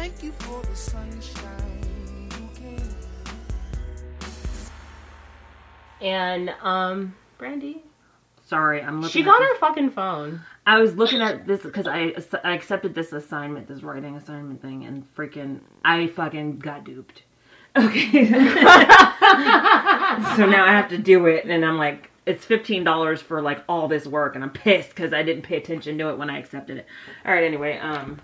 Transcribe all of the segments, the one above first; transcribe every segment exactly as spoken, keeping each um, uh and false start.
thank you for the sunshine you gave. And, um, Brandy? Sorry, I'm looking She's at on this. her fucking phone. I was looking at this because I, I accepted this assignment, this writing assignment thing, and freaking, I fucking got duped. Okay. So now I have to do it, and I'm like, it's fifteen dollars for, like, all this work, and I'm pissed because I didn't pay attention to it when I accepted it. Alright, anyway, um...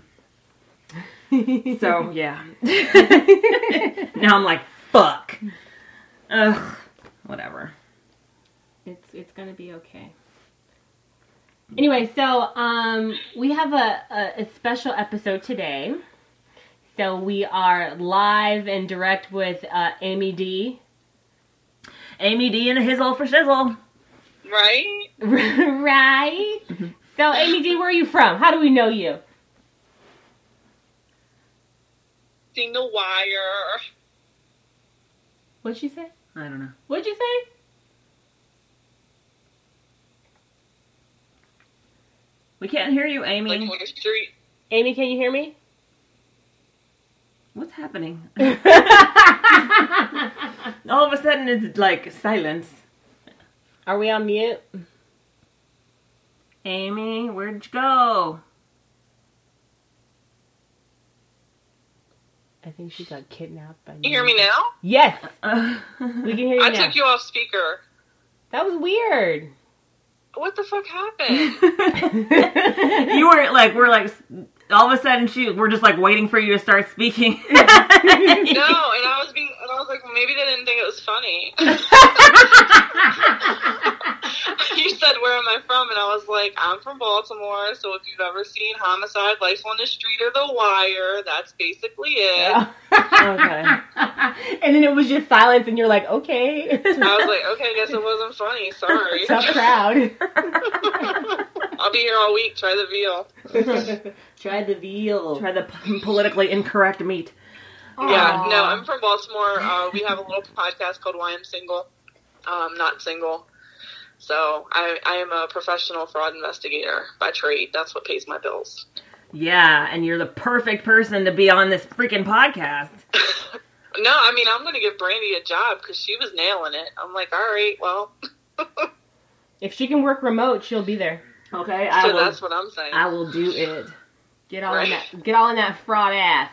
so, yeah. Now I'm like, fuck. Ugh. Whatever. It's it's gonna be okay. Anyway, so um, we have a, a, a special episode today. So we are live and direct with uh, Amy D. Amy D and a hizzle for shizzle. Right? Right? Mm-hmm. So, Amy D, where are you from? How do we know you? Seen The Wire. What'd she say? I don't know. What'd you say? We can't hear you, Amy. Like on the street. Amy, can you hear me? What's happening? All of a sudden, it's like silence. Are we on mute? Amy, where'd you go? I think she got kidnapped by me. You hear me now? Yes. Uh, We can hear you I now. took you off speaker. That was weird. What the fuck happened? You were like, we're like, all of a sudden, she, we're just like waiting for you to start speaking. No, and I was being, and I was like, well, maybe they didn't think it was funny. You said, where am I from? And I was like, I'm from Baltimore, so if you've ever seen Homicide, Life on the Street, or The Wire, that's basically it. Yeah. Okay. And then it was just silence, and you're like, okay. I was like, okay, I guess it wasn't funny, sorry. Tough crowd. I'll be here all week, try the veal. Try the veal. Try the p- politically incorrect meat. Yeah, Aww. no, I'm from Baltimore. Uh, we have a little podcast called Why I'm Single. Um, not single. So I, I am a professional fraud investigator by trade. That's what pays my bills. Yeah, and you're the perfect person to be on this freaking podcast. No, I mean, I'm going to give Brandy a job because she was nailing it. I'm like, all right, well. If she can work remote, she'll be there. Okay, I So will. that's what I'm saying. I will do it. Get all Right. in that. Get all in that fraud ass.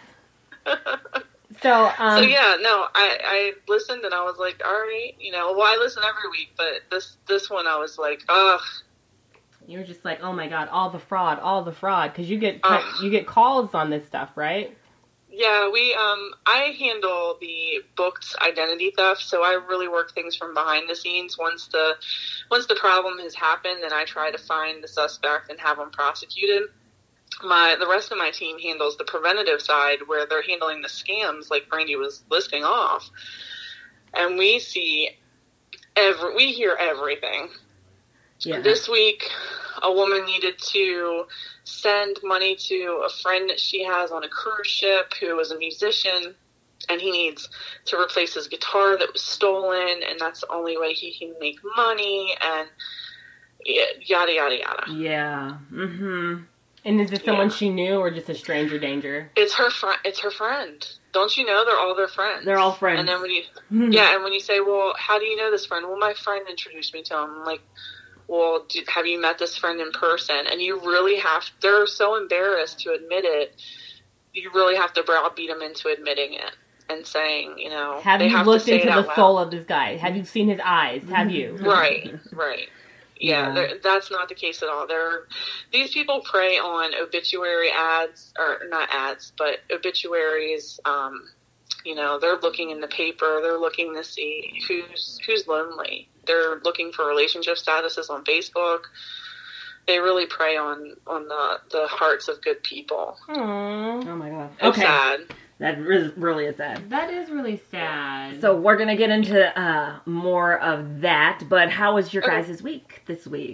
So, um, so yeah, no, I, I listened and I was like, all right, you know, well, I listen every week, but this, this one I was like, ugh. you're just like, oh my god, all the fraud, all the fraud, because you get Ugh. you get calls on this stuff, right? Yeah, we, um, I handle the booked identity theft, so I really work things from behind the scenes. Once the, once the problem has happened, then I try to find the suspect and have them prosecuted. My, the rest of my team handles the preventative side, where they're handling the scams, like Brandy was listing off. And we see every, we hear everything. Yeah. This week, a woman needed to send money to a friend that she has on a cruise ship who is a musician, and he needs to replace his guitar that was stolen, and that's the only way he can make money, and yada, yada, yada. Yeah. Mm-hmm. And is this someone Yeah. she knew or just a stranger danger? It's her friend. It's her friend. Don't you know they're all their friends? They're all friends. And then when you, yeah, and when you say, well, how do you know this friend? Well, my friend introduced me to him. I'm like, well, did, have you met this friend in person? And you really have, they're so embarrassed to admit it. You really have to browbeat them into admitting it and saying, you know, Have they you have looked to say into it the out soul loud. of this guy? Have you seen his eyes? Have you? Right, right. Yeah, Yeah. that's not the case at all. There, these people prey on obituary ads, or not ads, but obituaries. Um, you know, they're looking in the paper. They're looking to see who's who's lonely. They're looking for relationship statuses on Facebook. They really prey on on the the hearts of good people. Aww. Oh my god. It's Okay. sad. That re- really is sad. That is really sad. So we're gonna get into uh, more of that, but how was your Okay. guys' week this week?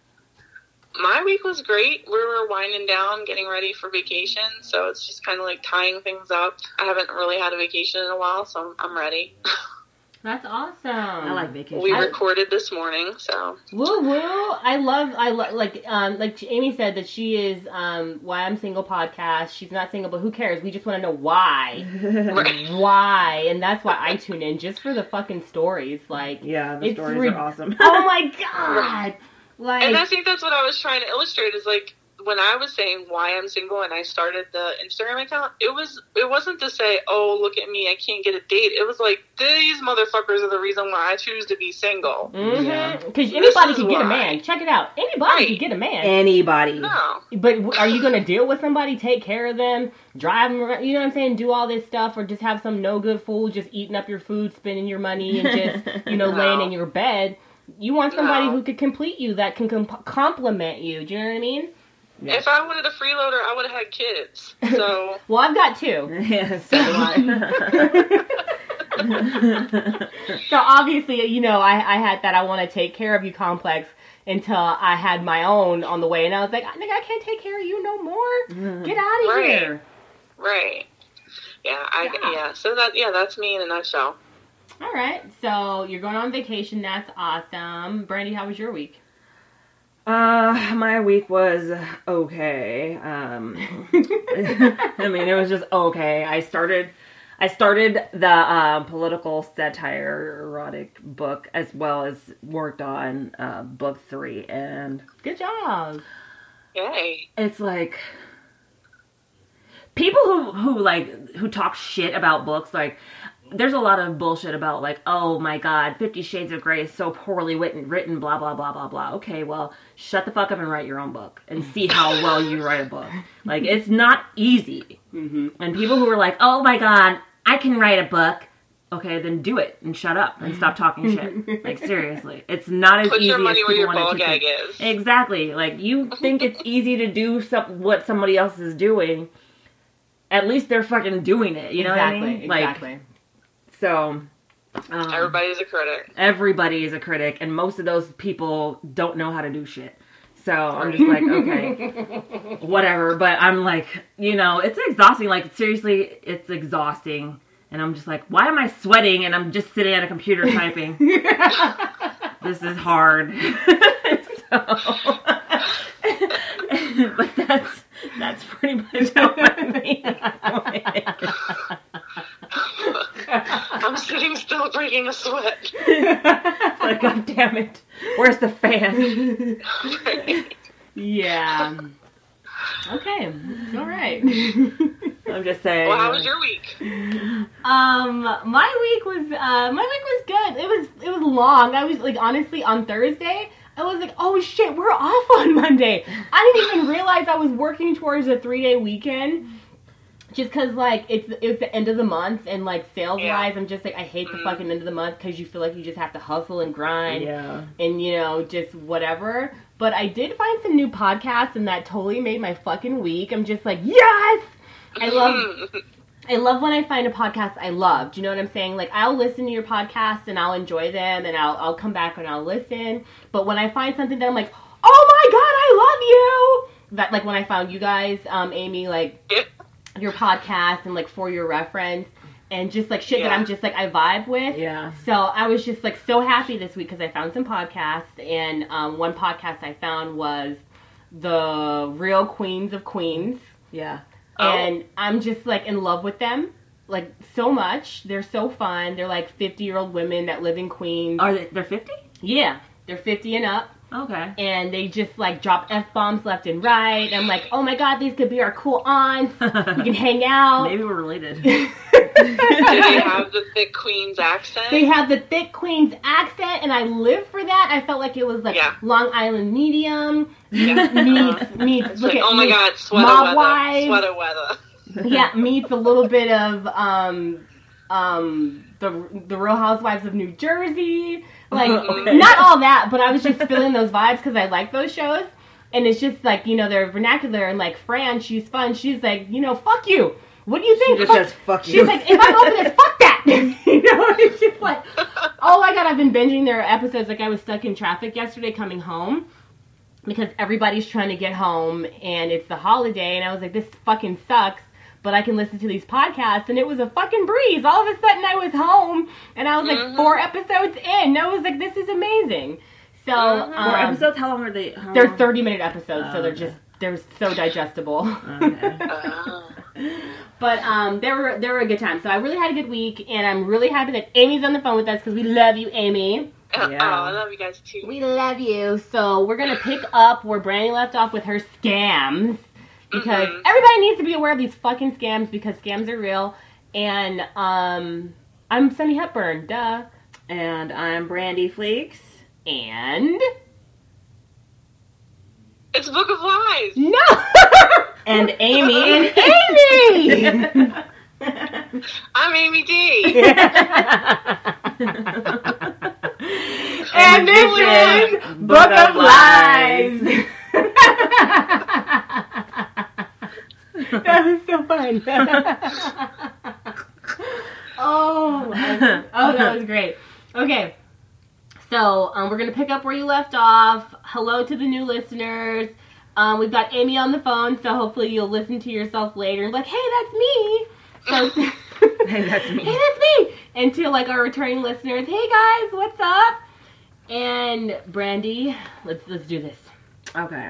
My week was great. We were winding down, getting ready for vacation, so it's just kind of like tying things up. I haven't really had a vacation in a while, so I'm, I'm ready. That's awesome. I like vacation. We I- recorded this morning, so. Woo woo! I love, I love, like, um, like Amy said that she is, um, Why I'm Single podcast. She's not single, but who cares? We just want to know why, Right. why, and that's why I tune in just for the fucking stories. Like, Yeah, the it's stories re- are awesome. Oh my god! Like, And I think that's what I was trying to illustrate is like when I was saying why I'm single and I started the Instagram account, it was it wasn't to say, oh, look at me, I can't get a date. It was like these motherfuckers are the reason why I choose to be single. because Yeah. anybody This can is get a why. man. Check it out. Anybody Right. can get a man. Anybody. No. But w- are you going to deal with somebody, take care of them, drive them around, you know what I'm saying, do all this stuff, or just have some no-good fool just eating up your food, spending your money, and just, you know, No. laying in your bed? You want somebody No. who could complete you, that can com- compliment you. Do you know what I mean? Yeah. If I wanted a freeloader, I would have had kids. So, Well, I've got two. Yeah, so do I. So obviously, you know, I, I had that I want to take care of you complex until I had my own on the way. And I was like, nigga, I can't take care of you no more. Get out of Right. here. right. Yeah, I, Yeah. yeah. So that, yeah, that's me in a nutshell. All right. So you're going on vacation. That's awesome. Brandy, how was your week? Uh, my week was okay. Um, I mean, it was just okay. I started, I started the uh, political satire erotic book as well as worked on uh, book three, and Good job. Yay. it's like people who who like who talk shit about books, like. There's a lot of bullshit about like, oh my god, Fifty Shades of Grey is so poorly written, written, blah, blah, blah, blah, blah. Okay, well, shut the fuck up and write your own book and see how well you write a book. Like, it's not easy. Mm-hmm. And people who are like, oh my god, I can write a book. Okay, then do it and shut up and stop talking shit. Like, seriously. It's not as Put easy your as money people where your want it ball to gag think. is. Exactly. Like, you think it's easy to do some, what somebody else is doing. At least they're fucking doing it. You know exactly, what I mean? Like, exactly. so, um, Everybody's a critic. everybody is a critic, and most of those people don't know how to do shit. So I'm just like, okay, whatever. But I'm like, you know, it's exhausting. Like, seriously, it's exhausting. And I'm just like, why am I sweating? And I'm just sitting at a computer typing. This is hard. So, but that's that's pretty much how my week went. I'm sitting still breaking a sweat. Like, god damn it. Where's the fan? Yeah. Okay. All right. I'm just saying. Well, how was your week? Um, my week was uh, my week was good. It was it was long. I was like, honestly, on Thursday, I was like, oh shit, we're off on Monday. I didn't even realize I was working towards a three day weekend. Just cause like it's it's the end of the month and like sales Yeah. wise, I'm just like I hate the Mhm. fucking end of the month because you feel like you just have to hustle and grind Yeah. and you know just whatever. But I did find some new podcasts and that totally made my fucking week. I'm just like yes, I love I love when I find a podcast I love. Do you know what I'm saying? Like I'll listen to your podcast and I'll enjoy them and I'll I'll come back and I'll listen. But when I find something that I'm like, oh my god, I love you. That like when I found you guys, um, Amy, like. Yep. Your podcast and like for your reference and just like shit that Yeah. I'm just like I vibe with. Yeah. So I was just like so happy this week because I found some podcasts and um, one podcast I found was the Real Queens of Queens Yeah. Oh. and I'm just like in love with them like so much. They're so fun. They're like fifty year old women that live in Queens. Are they, they're fifty? Yeah, they're fifty and up. Okay. And they just like drop F-bombs left and right. I'm like, oh my god, these could be our cool aunts. We can hang out. Maybe we're related. Do they have the thick Queen's accent? They have the thick Queen's accent, and I live for that. I felt like it was like Yeah. Long Island medium Yeah. meets meets. It's Look like, at oh my meets god, sweater Mob weather. Wives. Sweater weather. Yeah, meets a little bit of um um the the Real Housewives of New Jersey. Like Okay. not all that, but I was just feeling those vibes because I like those shows. And it's just like, you know, their vernacular and like Fran, she's fun. She's like, you know, fuck you. What do you think? She just Fuck- says, fuck She's you. like, if I'm open, it's fuck that. You know, it's just like, oh my god, I've been binging their episodes. Like I was stuck in traffic yesterday coming home because everybody's trying to get home and it's the holiday and I was like, this fucking sucks. but I can listen to these podcasts, and it was a fucking breeze. All of a sudden, I was home, and I was like Mhm. four episodes in. I was like, this is amazing. So, Mhm. um, Four episodes? How long are they? How they're long? thirty-minute episodes, Oh, so they're okay. just, they're so digestible. Okay. Oh. But um, they were they were a good time. So I really had a good week, and I'm really happy that Amy's on the phone with us because we love you, Amy. Oh, Yeah. I love you guys too. We love you. So we're gonna pick up where Brandy left off with her scams because Mhm. everybody needs to be aware of these fucking scams because scams are real. And um, I'm Sunny Hepburn, duh. And I'm Brandy Fleeks. And It's Book of Lies. no, And Amy. and Amy. I'm Amy D. And this is Book of Lies. That was so fun. oh, my- oh, that was great. Okay, so um, we're gonna pick up where you left off. Hello to the new listeners. Um, we've got Amy on the phone, so hopefully you'll listen to yourself later. Like, hey, that's me. So, Hey, that's me. Hey, that's me. And to like our returning listeners, hey guys, what's up? And Brandy, let's let's do this. Okay.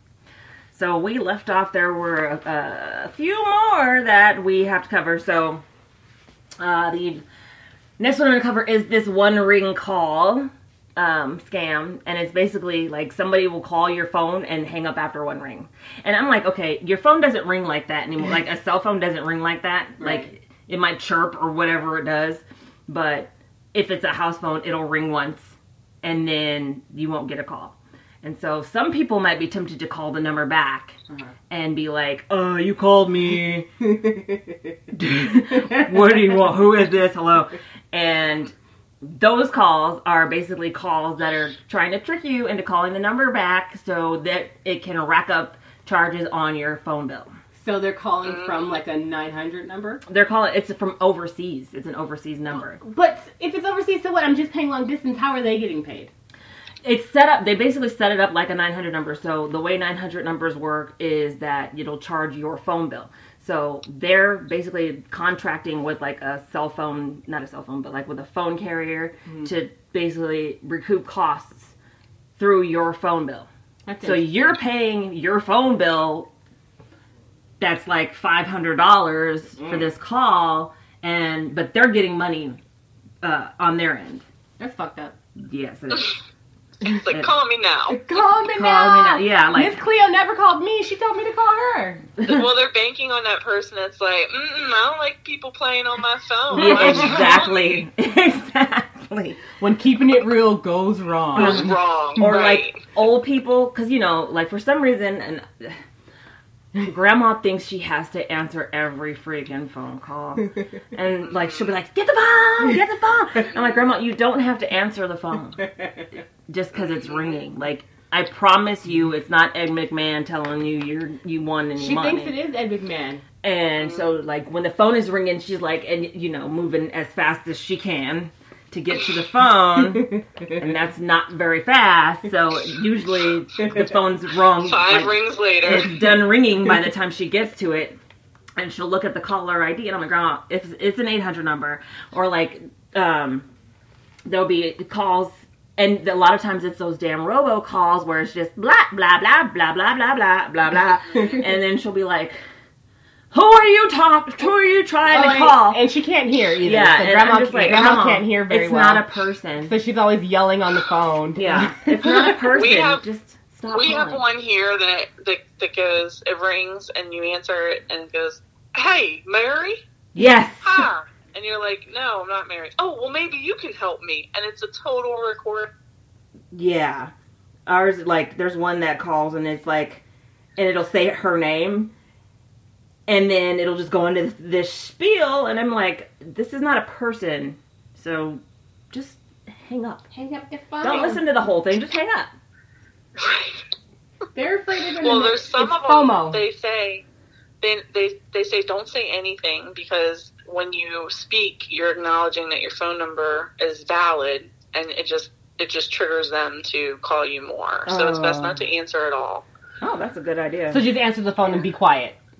So we left off, there were a, a few more that we have to cover. So uh, the next one I'm going to cover is this one ring call um, scam. And it's basically like somebody will call your phone and hang up after one ring. And I'm like, okay, your phone doesn't ring like that anymore. Like a cell phone doesn't ring like that. Right. Like it might chirp or whatever it does. But if it's a house phone, it'll ring once and then you won't get a call. And so some people might be tempted to call the number back Uh-huh. and be like, oh, you called me. What do you want? Who is this? Hello. And those calls are basically calls that are trying to trick you into calling the number back so that it can rack up charges on your phone bill. So they're calling from like a nine hundred number? They're calling, it's from overseas. It's an overseas number. But if it's overseas, so what? I'm just paying long distance. How are they getting paid? It's set up, they basically set it up like a nine hundred number. So the way nine hundred numbers work is that it'll charge your phone bill. So they're basically contracting with like a cell phone, not a cell phone, but like with a phone carrier Mm-hmm. to basically recoup costs through your phone bill. That's So you're paying your phone bill that's like five hundred dollars Mm. for this call, and but they're getting money uh, on their end. That's fucked up. Yes, it is. It's like, call me now. Call me Call now. me now. Yeah, like Miss Cleo never called me. She told me to call her. Well, they're banking on that person that's like, mm-mm, I don't like people playing on my phone. yeah, exactly, exactly. When keeping it real goes wrong. It was wrong. Or right. like old people, because you know, like for some reason, and Grandma thinks she has to answer every freaking phone call, and like she'll be like, "Get the phone, get the phone." I'm like, "Grandma, you don't have to answer the phone just because it's ringing. Like, I promise you, it's not Ed McMahon telling you you're you won and you She money." thinks it is Ed McMahon. And so, like, when the phone is ringing, she's like, and you know, moving as fast as she can to get to the phone, and that's not very fast. So usually the phone's wrong. Five like, rings later. it's done ringing by the time she gets to it, and she'll look at the caller I D, and I'm like, "Grandma, it's it's an eight hundred number," or like, um, there'll be calls. And a lot of times it's those damn robo calls where it's just blah, blah, blah, blah, blah, blah, blah, blah, blah. And then she'll be like, who are you talking, who are you trying Oh, to and- call? And she can't hear either. Yeah, so and grandma, I'm just like, grandma Grandma, can't hear very it's well. not a person. So she's always yelling on the phone. Yeah, it's not a person. We have- just stop We have calling. one here that, that that goes, it rings, and you answer it, and it goes, hey, Mary? Yes. Hi. And you're like, no, I'm not Mary. Oh, well, maybe you can help me. And it's a total record. Yeah. Ours, like, there's one that calls and it's like, and it'll say her name, and then it'll just go into this, this spiel, and I'm like, this is not a person, so just hang up. Hang up the phone. Don't listen to the whole thing, just hang up. They're afraid of Well, there's some it's of FOMO. them, they say, they, they, they say don't say anything, because when you speak, you're acknowledging that your phone number is valid, and it just it just triggers them to call you more. So it's best Oh. not to answer at all. Oh, that's a good idea. So just answer the phone and be quiet.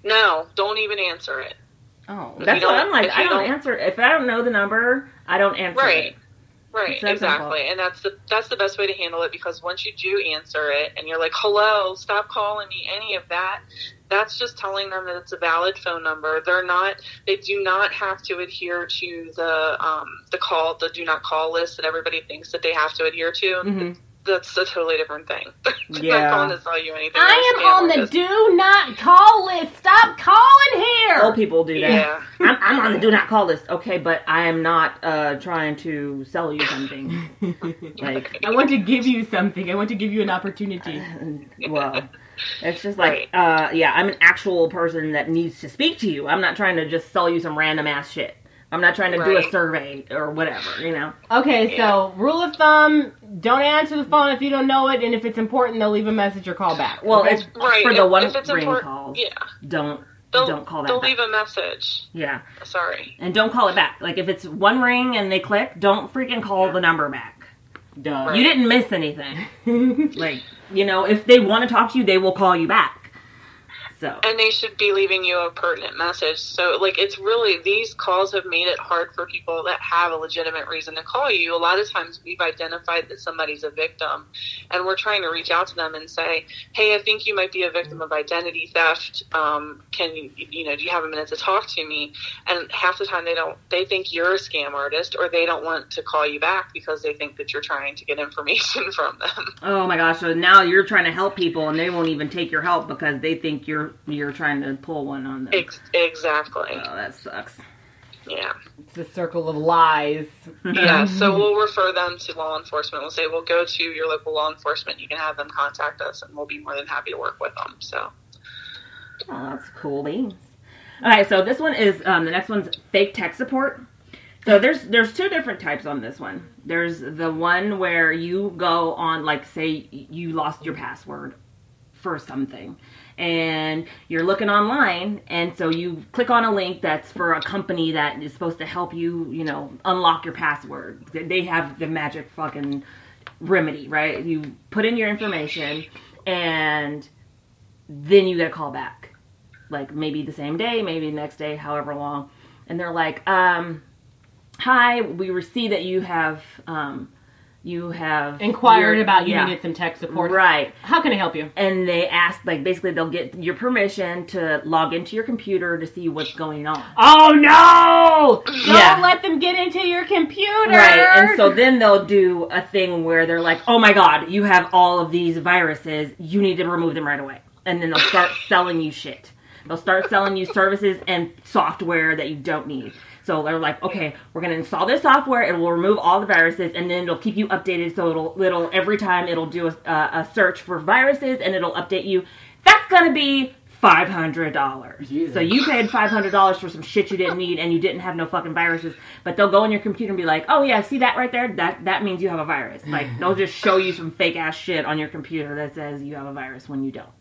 No, don't even answer it. Oh, If That's you what don't- I'm like. if you I don't don't- answer. If I don't know the number, I don't answer Right. it. Right, It's that exactly. simple. And that's the that's the best way to handle it, because once you do answer it and you're like, hello, stop calling me, any of that, that's just telling them that it's a valid phone number. They're not, they do not have to adhere to the um, the call, the do not call list that everybody thinks that they have to adhere to. Mm-hmm. That's a totally different thing. They're Yeah. not calling to tell you anything. I They're am on scam the artists. do not call list. Stop calling here. Old people do that. Yeah. I'm, I'm on the do not call list. Okay, but I am not uh, trying to sell you something. Like, I want to give you something. I want to give you an opportunity. well, it's just like, uh, yeah, I'm an actual person that needs to speak to you. I'm not trying to just sell you some random ass shit. I'm not trying to do a Right. survey or whatever, you know? Okay, Yeah. so rule of thumb: don't answer the phone if you don't know it, and if it's important, they'll leave a message or call back. Well, okay? it's Right. for the if, one if it's ring important, calls. yeah. Don't They'll, don't call that They'll back. leave a message. Yeah. Sorry. And don't call it back. Like, if it's one ring and they click, don't freaking call the number back. Duh. Right. You didn't miss anything. Like, you know, if they want to talk to you, they will call you back. So, And they should be leaving you a pertinent message. So, like, it's really, these calls have made it hard for people that have a legitimate reason to call you. A lot of times we've identified that somebody's a victim, and we're trying to reach out to them and say, hey, I think you might be a victim of identity theft. Um, can you, you know, do you have a minute to talk to me? And half the time they don't, they think you're a scam artist, or they don't want to call you back because they think that you're trying to get information from them. oh my gosh, so now you're trying to help people and they won't even take your help because they think you're you're trying to pull one on them. Ex- exactly. Oh, that sucks. Yeah. It's the circle of lies. Yeah, so we'll refer them to law enforcement. We'll say, we'll go to your local law enforcement. You can have them contact us, and we'll be more than happy to work with them. So, Oh, that's cool beans. Alright, so this one is, um, the next one's fake tech support. So there's there's two different types on this one. There's the one where you go on, like, say you lost your password for something, and you're looking online, and so you click on a link that's for a company that is supposed to help you, you know, unlock your password. They have the magic fucking remedy, right? You put in your information, and then you get a call back. Like, maybe the same day, maybe the next day, however long. And they're like, um, hi, we see that you have, um, you have... Inquired your- about you yeah. needed some tech support. Right. How can I help you? And they ask, like, basically they'll get your permission to log into your computer to see what's going on. Oh no! Don't Yeah. let them get into your computer. Right, and so then they'll do a thing where they're like, oh my god, you have all of these viruses, you need to remove them right away. And then they'll start selling you shit. They'll start selling you services and software that you don't need. So they're like, okay, we're going to install this software, it will remove all the viruses, and then it'll keep you updated, so it'll, it'll every time it'll do a, uh, a search for viruses, and it'll update you. That's going to be five hundred dollars. Jesus. So you paid five hundred dollars for some shit you didn't need, and you didn't have no fucking viruses, but they'll go on your computer and be like, oh yeah, see that right there? That that means you have a virus. Like, they'll just show you some fake-ass shit on your computer that says you have a virus when you don't.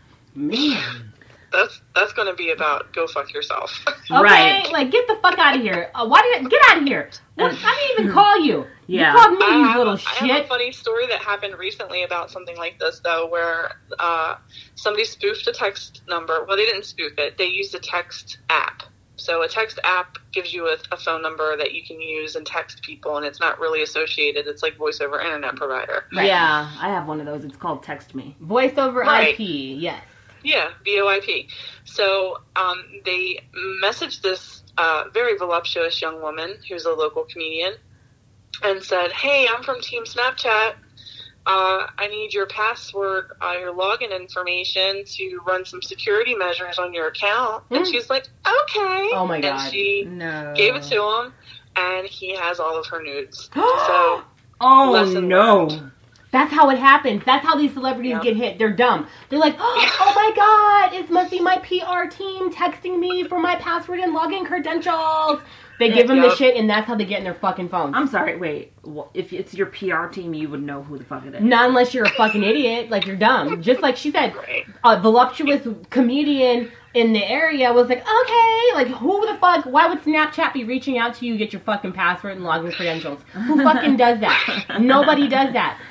Man. that's that's going to be about go fuck yourself. Okay, Right. like get the fuck out of here. Uh, why did get out of here? What, I didn't even call you. Yeah. You called me, I you have, little I have a shit. funny story that happened recently about something like this, though, where uh, somebody spoofed a text number. Well, they didn't spoof it. They used a text app. So a text app gives you a, a phone number that you can use and text people, and it's not really associated. It's like voice over internet provider. Right. Yeah, I have one of those. It's called Text Me. Voice over Right. I P, yes. Yeah, V O I P. So um, they messaged this uh, very voluptuous young woman who's a local comedian and said, hey, I'm from Team Snapchat. Uh, I need your password, uh, your login information to run some security measures on your account. And Mm. she's like, okay. Oh, my God. And she No. gave it to him, and he has all of her nudes. so, Oh, Lesson no. learned. That's how it happens. That's how these celebrities Yeah. get hit. They're dumb. They're like, oh my god, it must be my P R team texting me for my password and login credentials. They give them the Yep. shit, and that's how they get in their fucking phones. I'm sorry, wait. Wh- If it's your P R team, you would know who the fuck it is. Not unless you're a fucking idiot, like you're dumb. Just like she said, right. a voluptuous comedian in the area was like, okay, like who the fuck, why would Snapchat be reaching out to you to get your fucking password and login credentials? Who fucking does that? Nobody does that.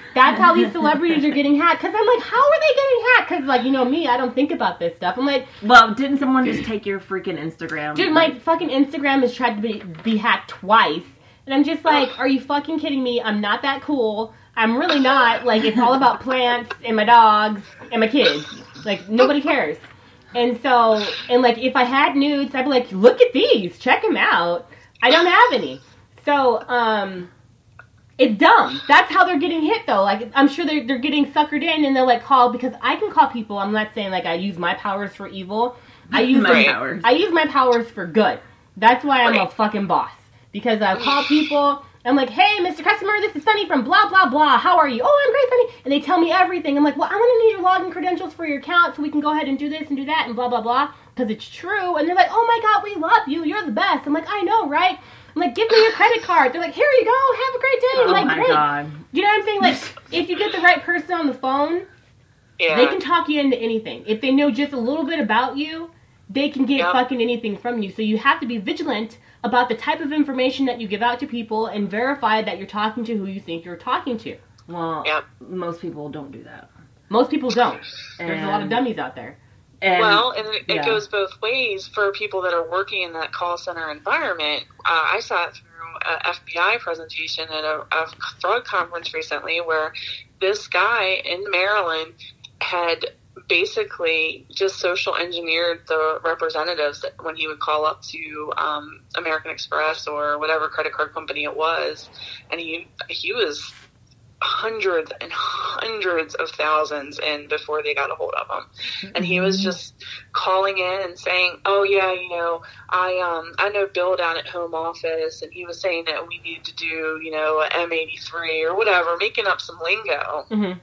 That's how these celebrities are getting hacked. Because I'm like, how are they getting hacked? Because, like, you know me, I don't think about this stuff. I'm like... Well, didn't someone just take your freaking Instagram? Dude, my fucking Instagram has tried to be, be hacked twice. And I'm just like, are you fucking kidding me? I'm not that cool. I'm really not. Like, it's all about plants and my dogs and my kids. Like, nobody cares. And so, and like, if I had nudes, I'd be like, look at these. Check them out. I don't have any. So, um... it's dumb. That's how they're getting hit, though. Like, I'm sure they're, they're getting suckered in, and they're, like, called, because I can call people. I'm not saying, like, I use my powers for evil. I use my them, powers. I use my powers for good. That's why I'm Right. a fucking boss. Because I call people, I'm like, hey, Mister Customer, this is Sunny from blah, blah, blah. How are you? Oh, I'm great, Sunny. And they tell me everything. I'm like, well, I'm going to need your login credentials for your account so we can go ahead and do this and do that and blah, blah, blah. Because it's true. And they're like, oh, my God, we love you. You're the best. I'm like, I know, right? I'm like, give me your credit card. They're like, here you go. Have a great day. I'm Oh like, my great. god. You know what I'm saying? Like, if you get the right person on the phone, Yeah. they can talk you into anything. If they know just a little bit about you, they can get Yep. fucking anything from you. So you have to be vigilant about the type of information that you give out to people and verify that you're talking to who you think you're talking to. Well, Yep. most people don't do that. Most people don't. There's a lot of And- dummies out there. And, Well, and it, it yeah. goes both ways for people that are working in that call center environment. Uh, I sat through an F B I presentation at a, a drug conference recently where this guy in Maryland had basically just social engineered the representatives that when he would call up to um, American Express or whatever credit card company it was, and he he was hundreds and hundreds of thousands in before they got a hold of him. And he was just calling in and saying, oh yeah, you know, I um I know Bill down at home office, and he was saying that we need to do, you know, a M eighty-three or whatever, making up some lingo. Mm-hmm.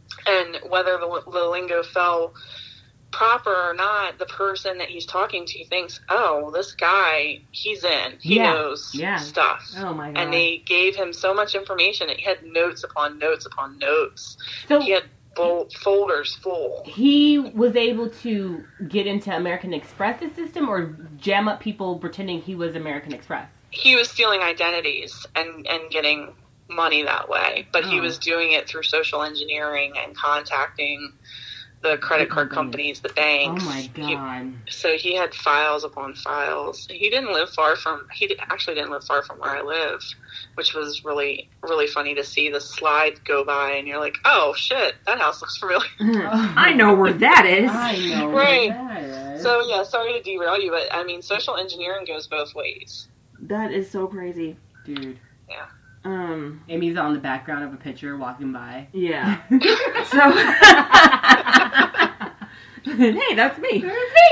And whether the, the lingo fell proper or not, the person that he's talking to thinks, oh, this guy, he's in. He Yeah. knows Yeah. stuff. Oh my god. And they gave him so much information that he had notes upon notes upon notes. So He had fol- folders full. he was able to get into American Express's system or jam up people pretending he was American Express? He was stealing identities and, and getting money that way. But he Oh. was doing it through social engineering and contacting the credit card companies, the Oh banks. my He- god. So he had files upon files. He didn't live far from, he di- actually didn't live far from where I live, which was really, really funny to see the slide go by and you're like, oh shit, that house looks familiar. I know where that is. I know. Right. That is. So yeah, sorry to derail you, but I mean, social engineering goes both ways. That is so crazy. Dude. Yeah. Um, Amy's on the background of a picture walking by. yeah. So, hey, that's me.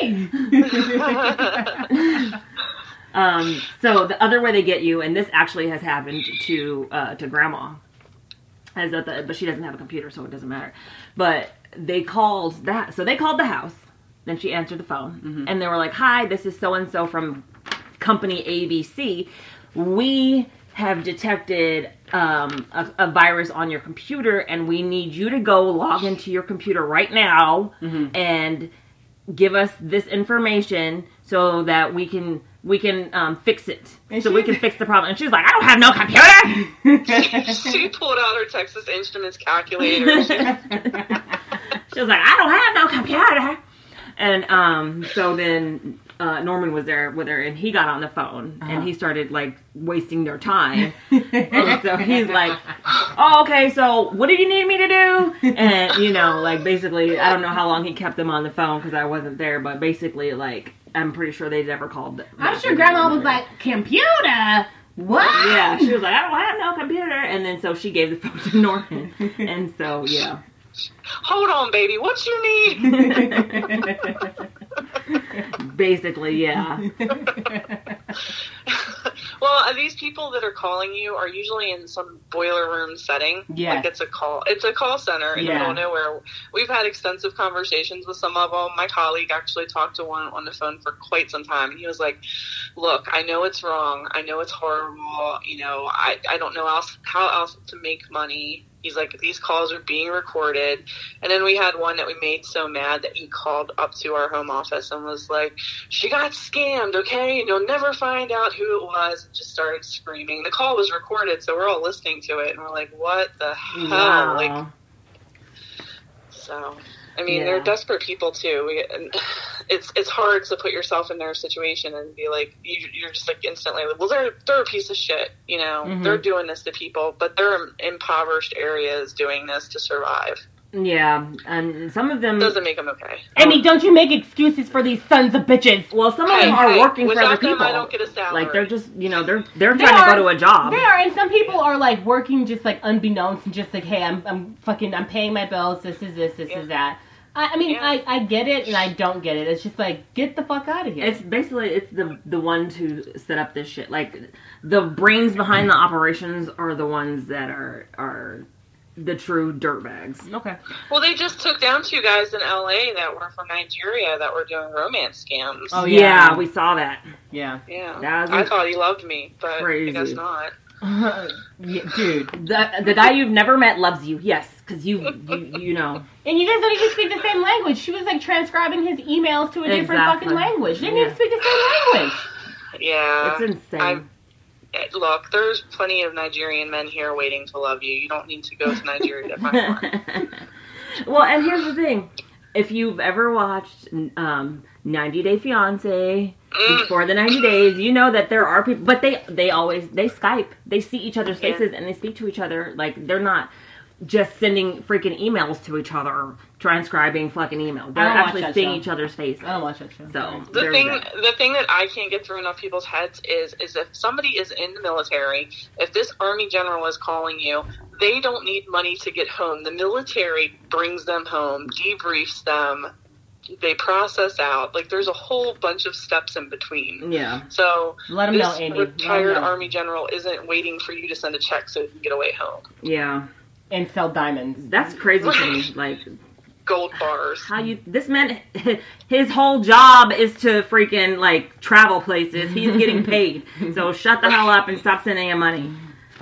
Um, so the other way they get you, and this actually has happened to uh, to grandma, is that the but she doesn't have a computer, so it doesn't matter. But they called that, so they called the house. Then she answered the phone, Mhm. and they were like, "Hi, this is so and so from company A B C. We have detected um, a, a virus on your computer, and we need you to go log into your computer right now Mhm. and give us this information so that we can we can um, fix it, And so she- we can fix the problem." And she's like, "I don't have no computer." She pulled out her Texas Instruments calculator. She- She was like, "I don't have no computer." And um, so then uh, Norman was there with her, and he got on the phone, Uh-huh. and he started like wasting their time. And so he's like, "Oh, okay. So what do you need me to do?" And you know, like basically, I don't know how long he kept them on the phone because I wasn't there, but basically, like I'm pretty sure they never called. Them. I'm sure Grandma was like, computer? What? Yeah, she was like, "I don't have no computer," and then so she gave the phone to Norman, and so yeah. Hold on, baby. What you need? Basically, yeah. Well, uh, these people that are calling you are usually in some boiler room setting. Yes. Like it's a call. It's a call center in the Yeah. middle of nowhere. We've had extensive conversations with some of them. My colleague actually talked to one on the phone for quite some time, and he was like, "Look, I know it's wrong. I know it's horrible. You know, I I don't know else how else to make money." He's like, these calls are being recorded. And then we had one that we made so mad that he called up to our home office and was like, she got scammed, okay? And you'll never find out who it was. And just started screaming. The call was recorded, so we're all listening to it. And we're like, what the hell? Wow. Like, so, I mean, Yeah. they're desperate people, too. We, and it's it's hard to put yourself in their situation and be like, you, you're just like instantly, like, well, they're, they're a piece of shit, you know? Mhm. They're doing this to people, but they're in impoverished areas doing this to survive. Yeah, and some of them... Doesn't make them okay. Amy, don't you make excuses for these sons of bitches. Well, some of Hey, them are hey, working for without other them, people. I don't get a salary. Like, they're just, you know, they're they're They trying to are. go to a job. They are, and some people are like working just like unbeknownst and just like, hey, I'm I'm fucking, I'm paying my bills. This is this, this Yeah. is that. I, I mean, Yeah. I, I get it and I don't get it. It's just like, get the fuck out of here. It's basically, it's the the ones who set up this shit. Like, the brains behind the operations are the ones that are are the true dirtbags. Okay. Well, they just took down two guys in L A that were from Nigeria that were doing romance scams. Oh, Yeah, yeah. we saw that. Yeah. Yeah. That was I thought he loved me, but crazy. I guess not. Yeah, dude. The the guy you've never met loves you. Yes, because you, you you know. And you guys don't even speak the same language. She was like transcribing his emails to a different Exactly. fucking language. They didn't Yeah. even speak the same language. Yeah. It's insane. I'm- Look, there's plenty of Nigerian men here waiting to love you. You don't need to go to Nigeria to find one. Well, and here's the thing. If you've ever watched um, ninety Day Fiancé, Mm. before the ninety days, you know that there are people, but they, they always, they Skype. They see each other's Yeah. faces and they speak to each other. Like, they're not just sending freaking emails to each other, transcribing fucking emails. They're I don't watch actually that seeing show. each other's faces. I don't watch that show. So, The there's thing, that. the thing that I can't get through enough people's heads is, is if somebody is in the military, if this army general is calling you, they don't need money to get home. The military brings them home, debriefs them, they process out. Like, there's a whole bunch of steps in between. Yeah. So Let 'em this know, Amy. Let 'em retired know. army general isn't waiting for you to send a check so you can get away home. Yeah. And sell diamonds. That's crazy to me. Like, Gold bars. how you, this man, his whole job is to freaking, like, travel places. He's getting paid. So shut the hell up and stop sending him money.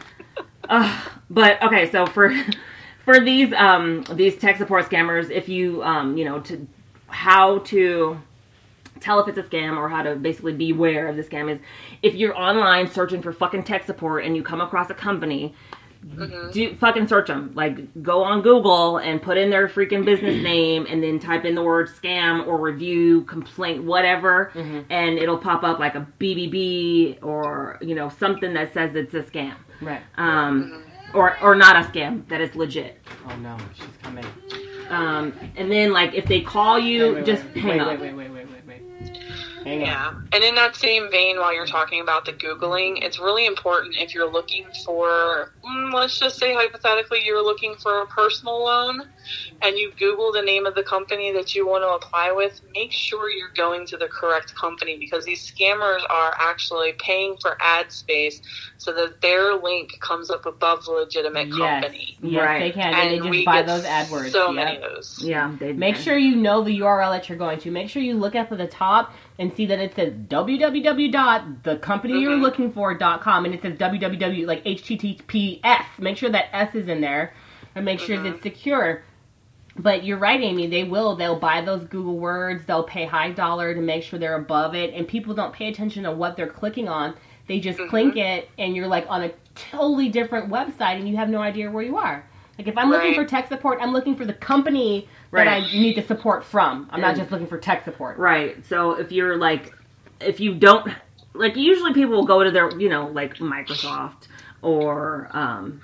Uh, but, okay, so for, for these, um, these tech support scammers, if you, um, you know, to, how to tell if it's a scam or how to basically beware of the scam is if you're online searching for fucking tech support and you come across a company, Mm-hmm. do fucking search them. Like, go on Google and put in their freaking business name and then type in the word scam or review, complaint, whatever, Mm-hmm. and it'll pop up like a B B B or, you know, something that says it's a scam. Right. Um, or, or not a scam, that it's legit. Oh no, she's coming. Um, and then, like, if they call you, Wait, wait, just wait. hang wait, up. Wait, wait, wait, wait, wait, wait. Hang on. Yeah. And in that same vein, while you're talking about the Googling, it's really important if you're looking for, mm, let's just say hypothetically, you're looking for a personal loan and you Google the name of the company that you want to apply with, make sure you're going to the correct company because these scammers are actually paying for ad space so that their link comes up above the legitimate Yes. company. Yes, Right. they can. And And they we just buy get those AdWords. so Yep. many of those. Yeah, they Make sure you know the U R L that you're going to. Make sure you look up at the top and see that it says w w w dot the company you're Mhm. looking for dot com and it says w w w like H T T P S. Make sure that S is in there and make sure Mhm. that it's secure. But you're right, Amy. They will. They'll buy those Google words. They'll pay high dollar to make sure they're above it. And people don't pay attention to what they're clicking on. They just Mhm. click it, and you're like on a totally different website, and you have no idea where you are. Like if I'm looking Right. for tech support, I'm looking for the company that I Right. need the support from. I'm not And- just looking for tech support. Right. So if you're like, if you don't, like, usually people will go to their, you know, like Microsoft or um,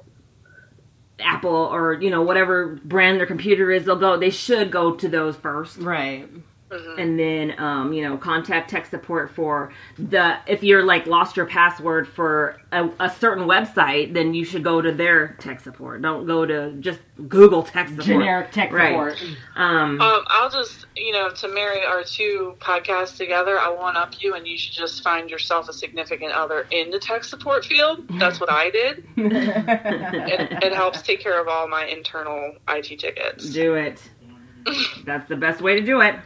Apple or, you know, whatever brand their computer is, they'll go, they should go to those first. Right. Mhm. And then, um, you know, contact tech support for the, if you're like lost your password for a, a certain website, then you should go to their tech support. Don't go to just Google tech support. Generic tech Right. support. Um, Um, I'll just, you know, to marry our two podcasts together, I one up you, and you should just find yourself a significant other in the tech support field. That's what I did. It, it helps take care of all my internal I T tickets. do it. That's the best way to do it.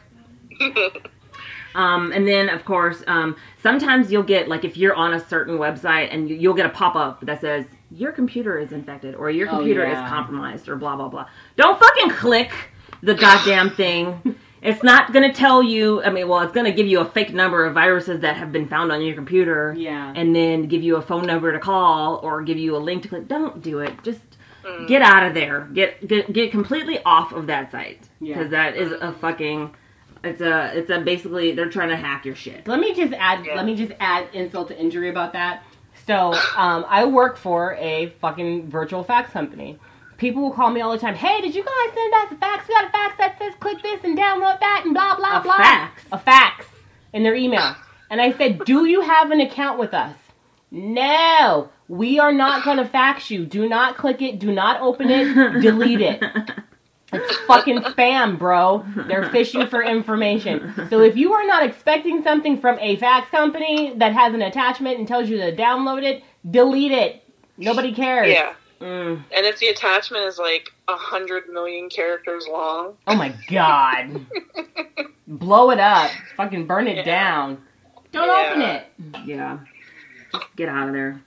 Um, and then, of course, um, sometimes you'll get, like, if you're on a certain website and you, you'll get a pop-up that says, your computer is infected or your Oh, computer yeah. is compromised or blah, blah, blah. Don't fucking click the goddamn thing. It's not going to tell you, I mean, well, it's going to give you a fake number of viruses that have been found on your computer. Yeah. And then give you a phone number to call or give you a link to click. Don't do it. Just Mm. get out of there. Get get, get completely off of that site. Yeah. Because that is a fucking, it's a, it's a basically, they're trying to hack your shit. Let me just add. Yeah. Let me just add insult to injury about that. So, um, I work for a fucking virtual fax company. People will call me all the time. Hey, did you guys send us a fax? We got a fax that says click this and download that and blah blah A blah. fax? A fax in their email. And I said, do you have an account with us? No, we are not going to fax you. Do not click it. Do not open it. Delete it. It's fucking spam, bro. They're fishing for information. So if you are not expecting something from a fax company that has an attachment and tells you to download it, delete it. Nobody cares. Yeah. Mm. And if the attachment is like a hundred million characters long, Oh my god. Blow it up. Fucking burn it Yeah. down. Don't Yeah. open it. Yeah. Just get out of there.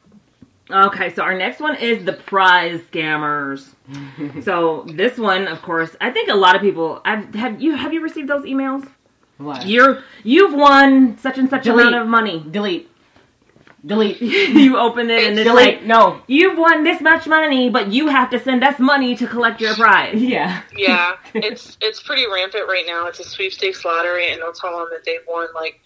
Okay, so our next one is the prize scammers. So this one, of course, I think a lot of people. I've, have you have you received those emails? What? You're you've won such and such Delete. amount of money. Delete. Delete. You open it and it's Delete. like, No. you've won this much money, but you have to send us money to collect your prize. Yeah. yeah, it's it's pretty rampant right now. It's a sweepstakes lottery, and they'll tell them that they've won like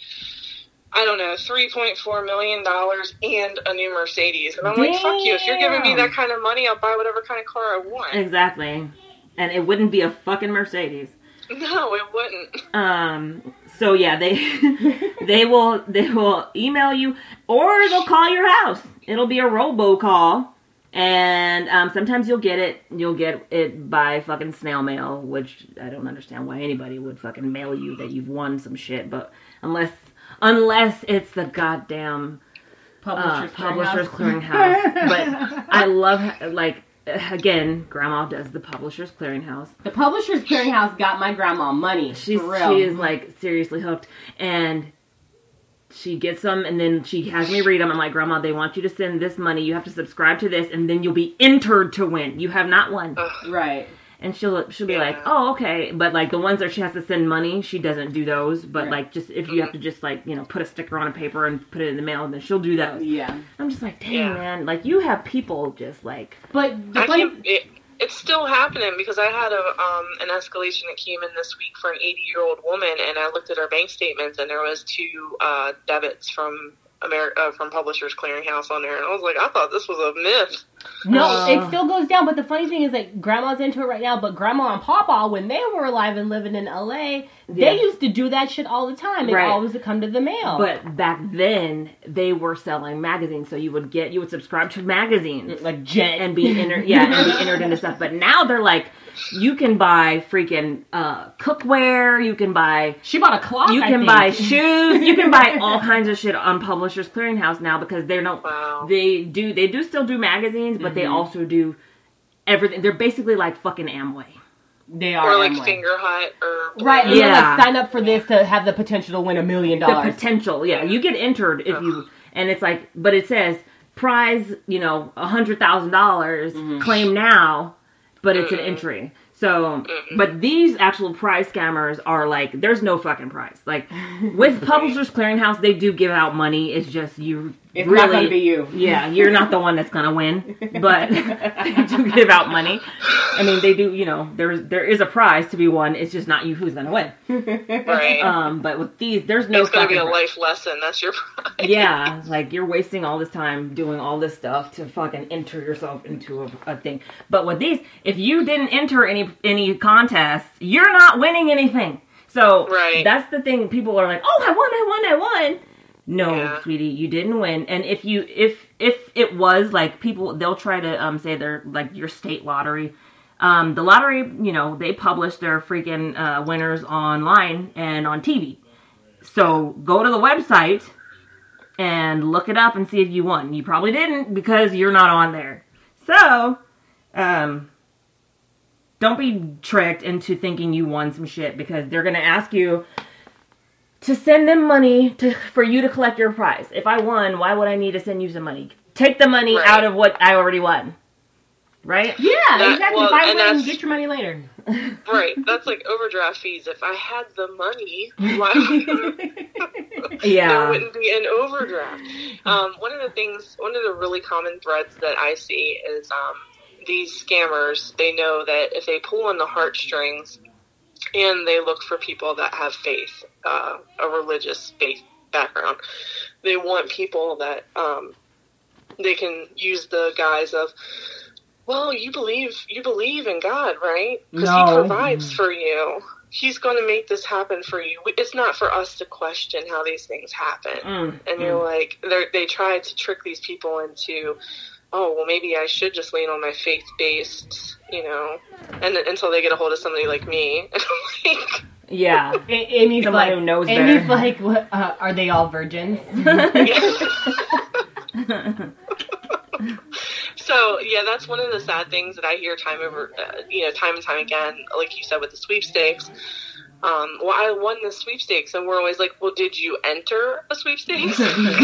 I don't know three point four million dollars and a new Mercedes. And I'm like, fuck you! If you're giving me that kind of money, I'll buy whatever kind of car I want. Exactly. And it wouldn't be a fucking Mercedes. No, it wouldn't. Um. So yeah, they they will they will email you or they'll call your house. It'll be a robocall, and um, sometimes you'll get it. You'll get it by fucking snail mail, which I don't understand why anybody would fucking mail you that you've won some shit. But unless unless it's the goddamn uh, Publishers, Publishers Clearinghouse. Clearinghouse. But I love like. Again, Grandma does the Publishers Clearinghouse. The Publishers Clearinghouse got my grandma money. She's for real. she is like seriously hooked, and she gets them, and then she has me read them. I'm like, Grandma, they want you to send this money. You have to subscribe to this, and then you'll be entered to win. You have not won. Ugh. Right. And she'll she'll be Yeah. like, oh, okay, but like the ones that she has to send money, she doesn't do those. But Right. like just if you have to just like you know put a sticker on a paper and put it in the mail, then she'll do those. Yeah. I'm just like, dang Yeah. man, like you have people just like But the I funny, can't, it, it's still happening because I had a um an escalation that came in this week for an eighty year old woman, and I looked at her bank statements, and there was two uh, debits from Amer- uh, from Publishers Clearinghouse on there, and I was like, I thought this was a myth. no, Uh. it still goes down. But the funny thing is, like, Grandma's into it right now. But Grandma and Papa, when they were alive and living in L A, Yeah. they used to do that shit all the time. It Right. always would come to the mail. But back then, they were selling magazines, so you would get, you would subscribe to magazines like Jet and be entered, yeah, and be entered into stuff. But now they're like, you can buy freaking uh, cookware, you can buy, she bought a clock. you I can think. buy shoes, you can buy all kinds of shit on Publishers Clearinghouse now because they don't, Wow. they do, they do still do magazines, but they also do everything. They're basically like fucking Amway. They are Or like Amway. Finger Hut or Right, and Yeah. then, like, sign up for this to have the potential to win a million The dollars. potential, yeah. You get entered if you, and it's like, but it says prize, you know, a hundred thousand dollars, claim now, but it's an entry. So, but these actual prize scammers are like, there's no fucking prize. Like with Publishers Clearinghouse, they do give out money. It's just you It's really, not going to be you. yeah, you're not the one that's gonna win, but they do give out money. I mean, they do. You know, there's there is a prize to be won. It's just not you who's gonna win. right. Um, but with these, there's no. it's going to be a fucking prize. life lesson. That's your prize. Yeah, like you're wasting all this time doing all this stuff to fucking enter yourself into a, a thing. But with these, if you didn't enter any any contests, you're not winning anything. So Right. that's the thing. People are like, "Oh, I won, I won, I won." No, Yeah. sweetie, you didn't win. And if you if if it was like people, they'll try to um say they're like your state lottery. Um, the lottery, you know, they publish their freaking uh, winners online and on T V. So go to the website and look it up and see if you won. You probably didn't because you're not on there. So, um, don't be tricked into thinking you won some shit because they're going to ask you to send them money to for you to collect your prize. If I won, why would I need to send you some money? take the money Right. out of what I already won. Right? Yeah, That- exactly. well, Buy and one and that's- get your money later. Right. That's like overdraft fees. If I had the money, why there Yeah. wouldn't be an overdraft. Um, one of the things, one of the really common threads that I see is um, these scammers, they know that if they pull on the heartstrings and they look for people that have faith, uh, a religious faith background, they want people that um, they can use the guise of, well, you believe you believe in God, right? Because No. He provides for you. He's going to make this happen for you. It's not for us to question how these things happen. Mm, And you're like, they they try to trick these people into, oh, well, maybe I should just lean on my faith-based, you know, and then, until they get a hold of somebody like me. And I'm like, Yeah. A- Amy's Someone like, who knows Amy's better. like, what, uh, are they all virgins? So yeah, that's one of the sad things that I hear time over, uh, you know, time and time again. Like you said with the sweepstakes. Um, well, I won the sweepstakes, and we're always like, well, did you enter a sweepstakes?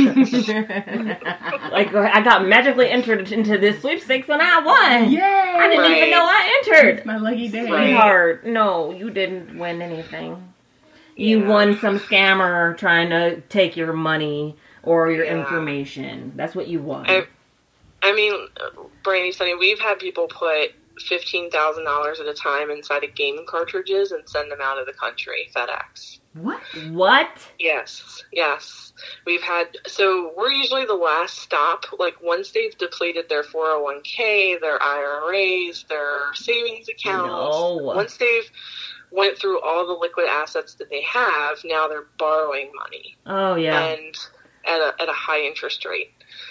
Like, I got magically entered into this sweepstakes and I won. Yay! I didn't Right. even know I entered. It's my lucky day. Right. Sweetheart, no, you didn't win anything. You Yeah. won some scammer trying to take your money or your Yeah. information. That's what you won. I, I mean, Brandy, Sunny, we've had people put fifteen thousand dollars at a time inside of game cartridges and send them out of the country, FedEx. What? What? Yes, yes. We've had, so we're usually the last stop. Like, once they've depleted their four oh one k, their I R As, their savings accounts, No. once they've went through all the liquid assets that they have, now they're borrowing money. Oh, yeah. And at a, at a high interest rate.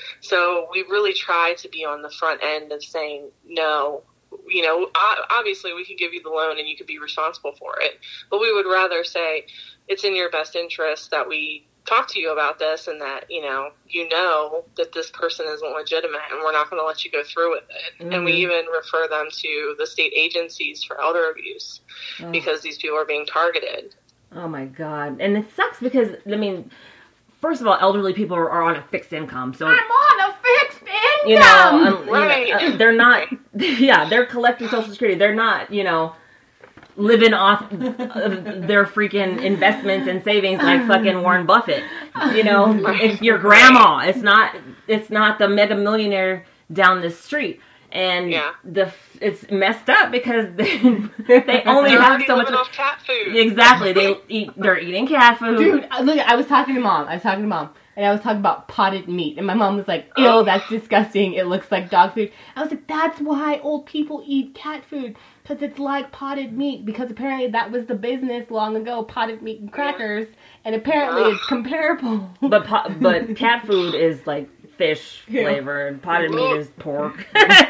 So we really try to be on the front end of saying, no, you know, o- obviously we could give you the loan and you could be responsible for it, but we would rather say it's in your best interest that we talk to you about this and that, you know, you know that this person isn't legitimate and we're not going to let you go through with it. Mm-hmm. And we even refer them to the state agencies for elder abuse Oh. because these people are being targeted. Oh, my God. And it sucks because, I mean, first of all, elderly people are, are on a fixed income. So, I'm on a fixed income! you know, um, you know, Right. uh, they're not, yeah, they're collecting Social Security. They're not, you know, living off of their freaking investments and savings like fucking Warren Buffett. You know, it's your grandma. It's not, it's not the mega millionaire down the street. And Yeah. the it's messed up because they, they only They're have already so much. living off cat food. Exactly, they eat. They're eating cat food. Dude, uh, look, I was talking to mom. I was talking to mom. And I was talking about potted meat. And my mom was like, ew, Oh. that's disgusting. It looks like dog food. I was like, that's why old people eat cat food. Because it's like potted meat. Because apparently that was the business long ago, potted meat and crackers. And apparently Ugh. it's comparable. But po- but cat food is like fish Yeah. flavored. Potted meat is pork.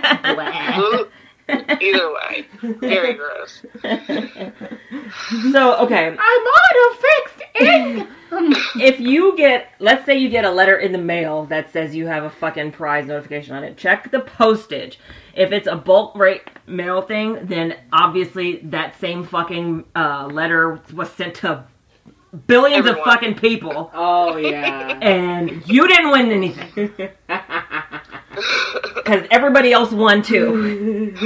Ugh. Either way, very gross. So okay, I'm on a fixed income. if you get, let's say you get a letter in the mail that says you have a fucking prize notification on it, check the postage. If it's a bulk rate mail thing, then obviously that same fucking uh, letter was sent to billions Everyone. of fucking people, Oh, yeah. and you didn't win anything because everybody else won too.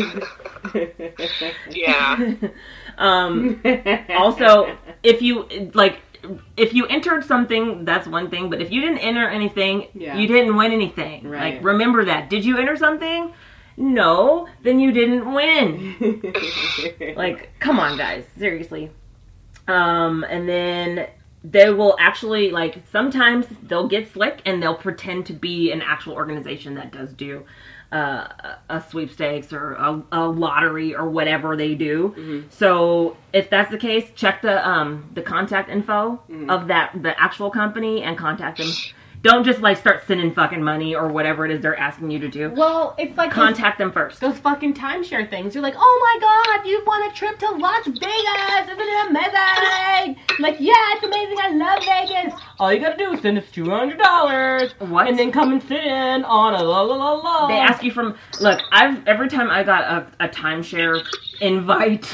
Yeah. Um, also, if you like, if you entered something, that's one thing. But if you didn't enter anything, Yeah. you didn't win anything. Right. Like, remember that. Did you enter something? No. Then you didn't win. Like, come on, guys. Seriously. Um, and then they will actually, like, sometimes they'll get slick and they'll pretend to be an actual organization that does do uh, a sweepstakes or a, a lottery or whatever they do. Mm-hmm. So if that's the case, check the um, the contact info Mm-hmm. of that the actual company and contact them. Don't just like start sending fucking money or whatever it is they're asking you to do. Well, it's like those, Contact them first. those fucking timeshare things. You're like, oh my god, you've won a trip to Las Vegas. Isn't it amazing? I'm like, yeah, it's amazing. I love Vegas. All you gotta do is send us two hundred dollars. What? And then come and sit in on a la la la la. They ask you from, look, I've, every time I got a, a timeshare invite.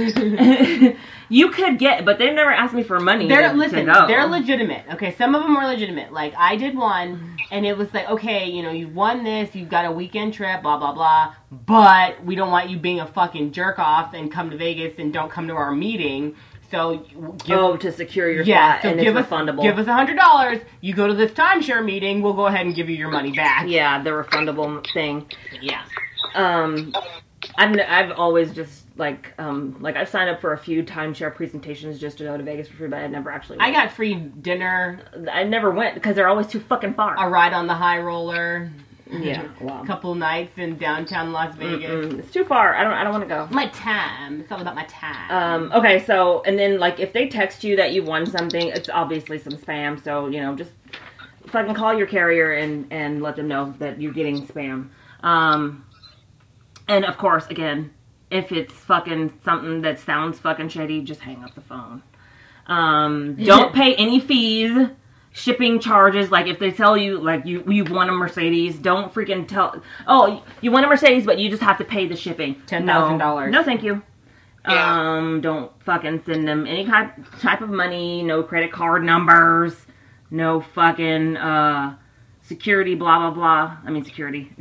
You could get, but they never asked me for money. They're to, listen. to go. They're legitimate. Okay, some of them are legitimate. Like I did one, and it was like, okay, you know, you won this, you've got a weekend trip, blah blah blah. But we don't want you being a fucking jerk off and come to Vegas and don't come to our meeting. So give, oh, to secure your yeah, spot, so and give it's us refundable. give us a hundred dollars. You go to this timeshare meeting, we'll go ahead and give you your money back. Yeah, the refundable thing. Yeah. Um, I've I've always just like um like I've signed up for a few timeshare presentations just to go to Vegas for free, but I never actually went. I got free dinner. I never went because they're always too fucking far. A ride on the high roller. Yeah, wow. A couple nights in downtown Las Vegas. Mm-mm. It's too far. I don't. I don't want to go. My time. It's all about my time. Um. Okay. So, and then like if they text you that you won something, it's obviously some spam. So you know, just fucking call your carrier and and let them know that you're getting spam. Um. And of course, again, if it's fucking something that sounds fucking shitty, just hang up the phone. Um. Don't pay any fees. Shipping charges, like if they tell you like you you won a Mercedes, don't freaking tell. Oh, you won a Mercedes, but you just have to pay the shipping. Ten thousand dollars. No, thank you. Yeah. Um, don't fucking send them any type type of money. No credit card numbers. No fucking uh security. Blah blah blah. I mean security.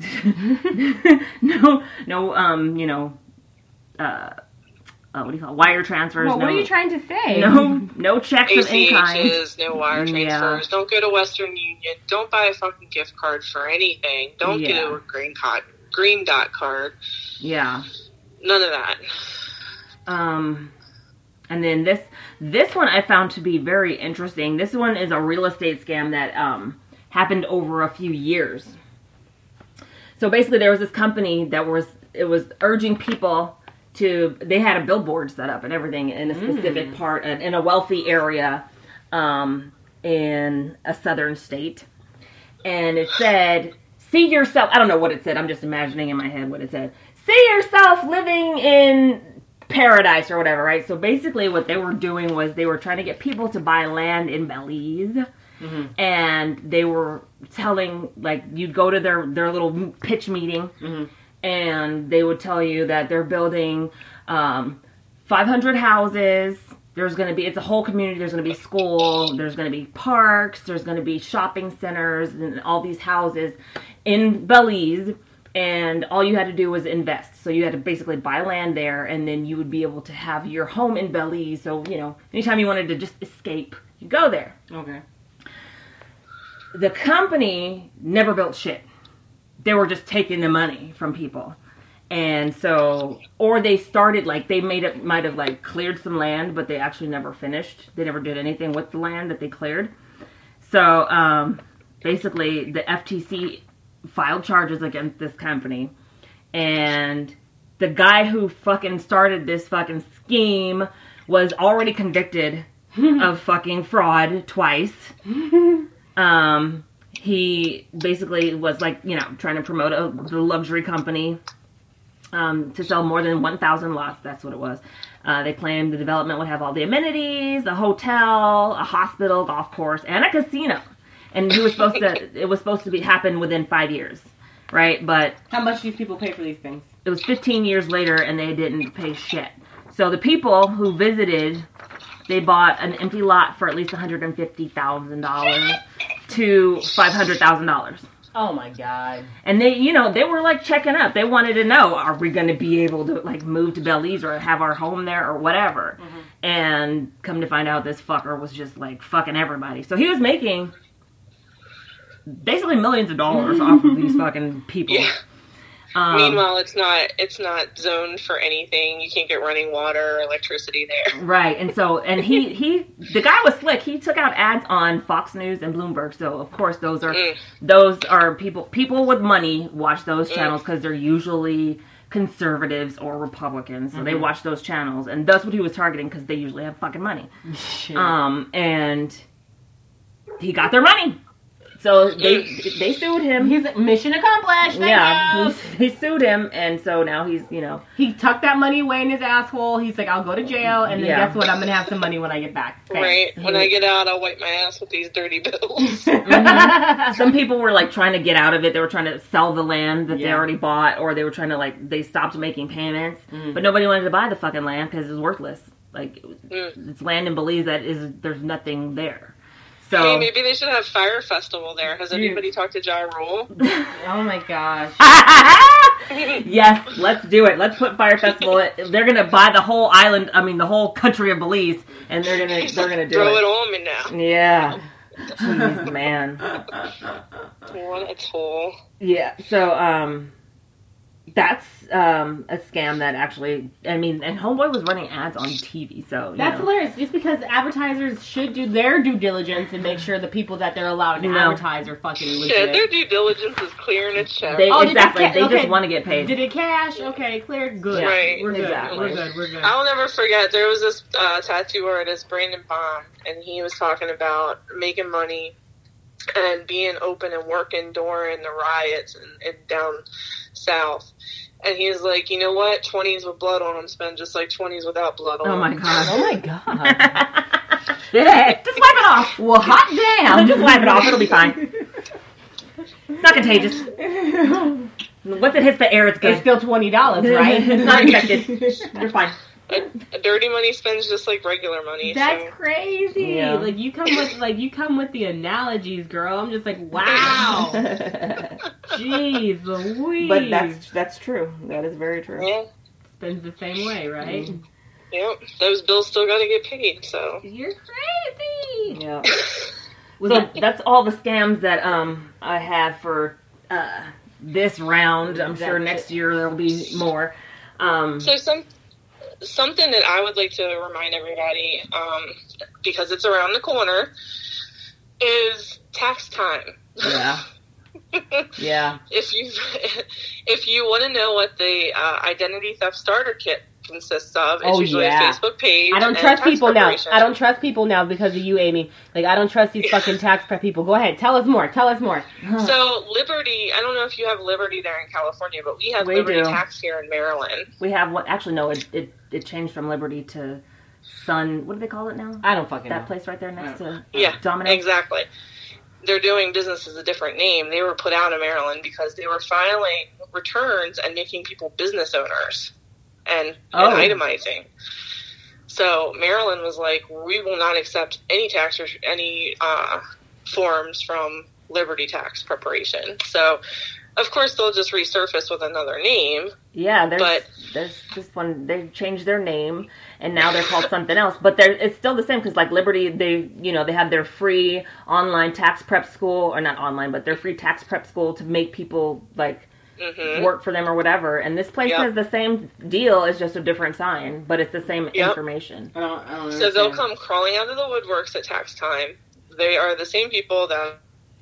no no um you know uh. Uh, what do you call it? Wire transfers. Well, no, what are you trying to say? No, no checks of any kind. A C Hs, no wire transfers. Yeah. Don't go to Western Union. Don't buy a fucking gift card for anything. Don't Yeah. get a green card, green dot card. Yeah. None of that. Um, and then this this one I found to be very interesting. This one is a real estate scam that um happened over a few years. So basically, there was this company that was it was urging people to, they had a billboard set up and everything in a specific Mm. part, in a wealthy area, um, in a southern state. And it said, see yourself, I don't know what it said, I'm just imagining in my head what it said. See yourself living in paradise or whatever, right? So basically what they were doing was they were trying to get people to buy land in Belize. Mm-hmm. And they were telling, like, you'd go to their, their little pitch meeting, Mm-hmm. and they would tell you that they're building um, five hundred houses. There's going to be, it's a whole community. There's going to be school. There's going to be parks. There's going to be shopping centers and all these houses in Belize. And all you had to do was invest. So you had to basically buy land there, and then you would be able to have your home in Belize. So, you know, anytime you wanted to just escape, you go there. Okay. The company never built shit. They were just taking the money from people. And so, or they started, like, they made it, might have, like, cleared some land, but they actually never finished. They never did anything with the land that they cleared. So, um, basically, the F T C filed charges against this company. And the guy who fucking started this fucking scheme was already convicted of fucking fraud twice. Um... He basically was like, you know, trying to promote a, the luxury company um, to sell more than one thousand lots. That's what it was. Uh, they claimed the development would have all the amenities, a hotel, a hospital, golf course, and a casino. And he was supposed to, it was supposed to be happen within five years, right? But How much do these people pay for these things? it was fifteen years later, and they didn't pay shit. So the people who visited, they bought an empty lot for at least one hundred fifty thousand dollars to five hundred thousand dollars. Oh my god. And they, you know, they were like checking up. They wanted to know, are we going to be able to like move to Belize or have our home there or whatever? Mm-hmm. And come to find out, this fucker was just like fucking everybody. So he was making basically millions of dollars off of these fucking people. Yeah. Um, Meanwhile, it's not it's not zoned for anything. You can't get running water or electricity there. Right, and so, and he, he, the guy was slick. He took out ads on Fox News and Bloomberg. So, of course, those are, Mm. those are people, people with money watch those Mm. channels because they're usually conservatives or Republicans. So Mm-hmm. they watch those channels, and that's what he was targeting because they usually have fucking money. Shit. Um, and he got their money. So they they sued him. He's mission accomplished. Thank yeah, you. he, he sued him, and so now he's you know He tucked that money away in his asshole. He's like, I'll go to jail, and then Yeah. guess what? I'm gonna have some money when I get back. Thanks. Right. When I get out, I'll wipe my ass with these dirty bills. some people were like trying to get out of it. They were trying to sell the land that they Yeah. already bought, or they were trying to like they stopped making payments, Mm. but nobody wanted to buy the fucking land because it was worthless. Like it was- Mm. it's land in Belize that is there's nothing there. Hey, So maybe they should have Fire Festival there. Has anybody talked to Ja Rule? Oh my gosh. yes, let's do it. Let's put Fire Festival. They're gonna buy the whole island. I mean, the whole country of Belize, and they're gonna they're gonna do Throw it. it on me now. Yeah. Jeez, man. What a tool. Yeah. So, um, that's um a scam that actually. I mean, and Homeboy was running ads on T V, so you That's know. hilarious. Just because advertisers should do their due diligence and make sure the people that they're allowed to No. advertise are fucking Shit, legit. their due diligence is clear and it's check. They Oh, did exactly. that ca- They okay. just want to get paid. Did it cash? Okay, clear. Good. Yeah, Right. We're good. exactly. We're good. We're good. I'll never forget, there was this uh, tattoo artist, Brandon Bond, and he was talking about making money and being open and working during the riots and, and down south. And he was like, you know what? twenties with blood on them spend just like twenties without blood on Oh my them. god. Oh my god. Yeah, just wipe it off. Well, hot damn. Just wipe it off. It'll be fine. It's not contagious. Once it hits the air, it's good. It's still twenty dollars, right? It's not infected. You're fine. A, a dirty money spends just like regular money. That's so. crazy. Yeah. Like you come with like you come with the analogies, girl. I'm just like, wow. Jeez Louise. But that's that's true. That is very true. Yeah. spends the same way, right? Mm. Yep. Those bills still got to get paid, so. You're crazy. Yeah. Was So it- that's all the scams that um I have for uh this round. I'm sure That's next year there will be more. Um, So some something that I would like to remind everybody, um, because it's around the corner, is tax time. yeah. Yeah. If you if you want to know what the uh, identity theft starter kit consists of, it's Oh, usually yeah. a Facebook page. I don't and trust tax people now. preparation. I don't trust people now because of you, Amy. Like, I don't trust these fucking tax prep people. Go ahead. Tell us more. Tell us more. So Liberty, I don't know if you have Liberty there in California, but we have We Liberty do. Tax here in Maryland. We have what? Actually, no. It, it it changed from Liberty to Sun. What do they call it now? I don't fucking That know. place right there next to Yeah, Domino's. exactly. They're doing business as a different name. They were put out of Maryland because they were filing returns and making people business owners and, Oh. and itemizing. So Maryland was like, we will not accept any tax or any uh, forms from Liberty Tax Preparation. So, of course, they'll just resurface with another name. Yeah, there's But- there's this one. They changed their name and now they're called something else. But they're it's still the same because like Liberty, they you know they have their free online tax prep school or not online, but their free tax prep school to make people like hmm work for them or whatever. And this place Yep. has the same deal. It's just a different sign, but it's the same Yep. information. I don't, I don't So they'll understand. come crawling out of the woodworks at tax time. They are the same people that.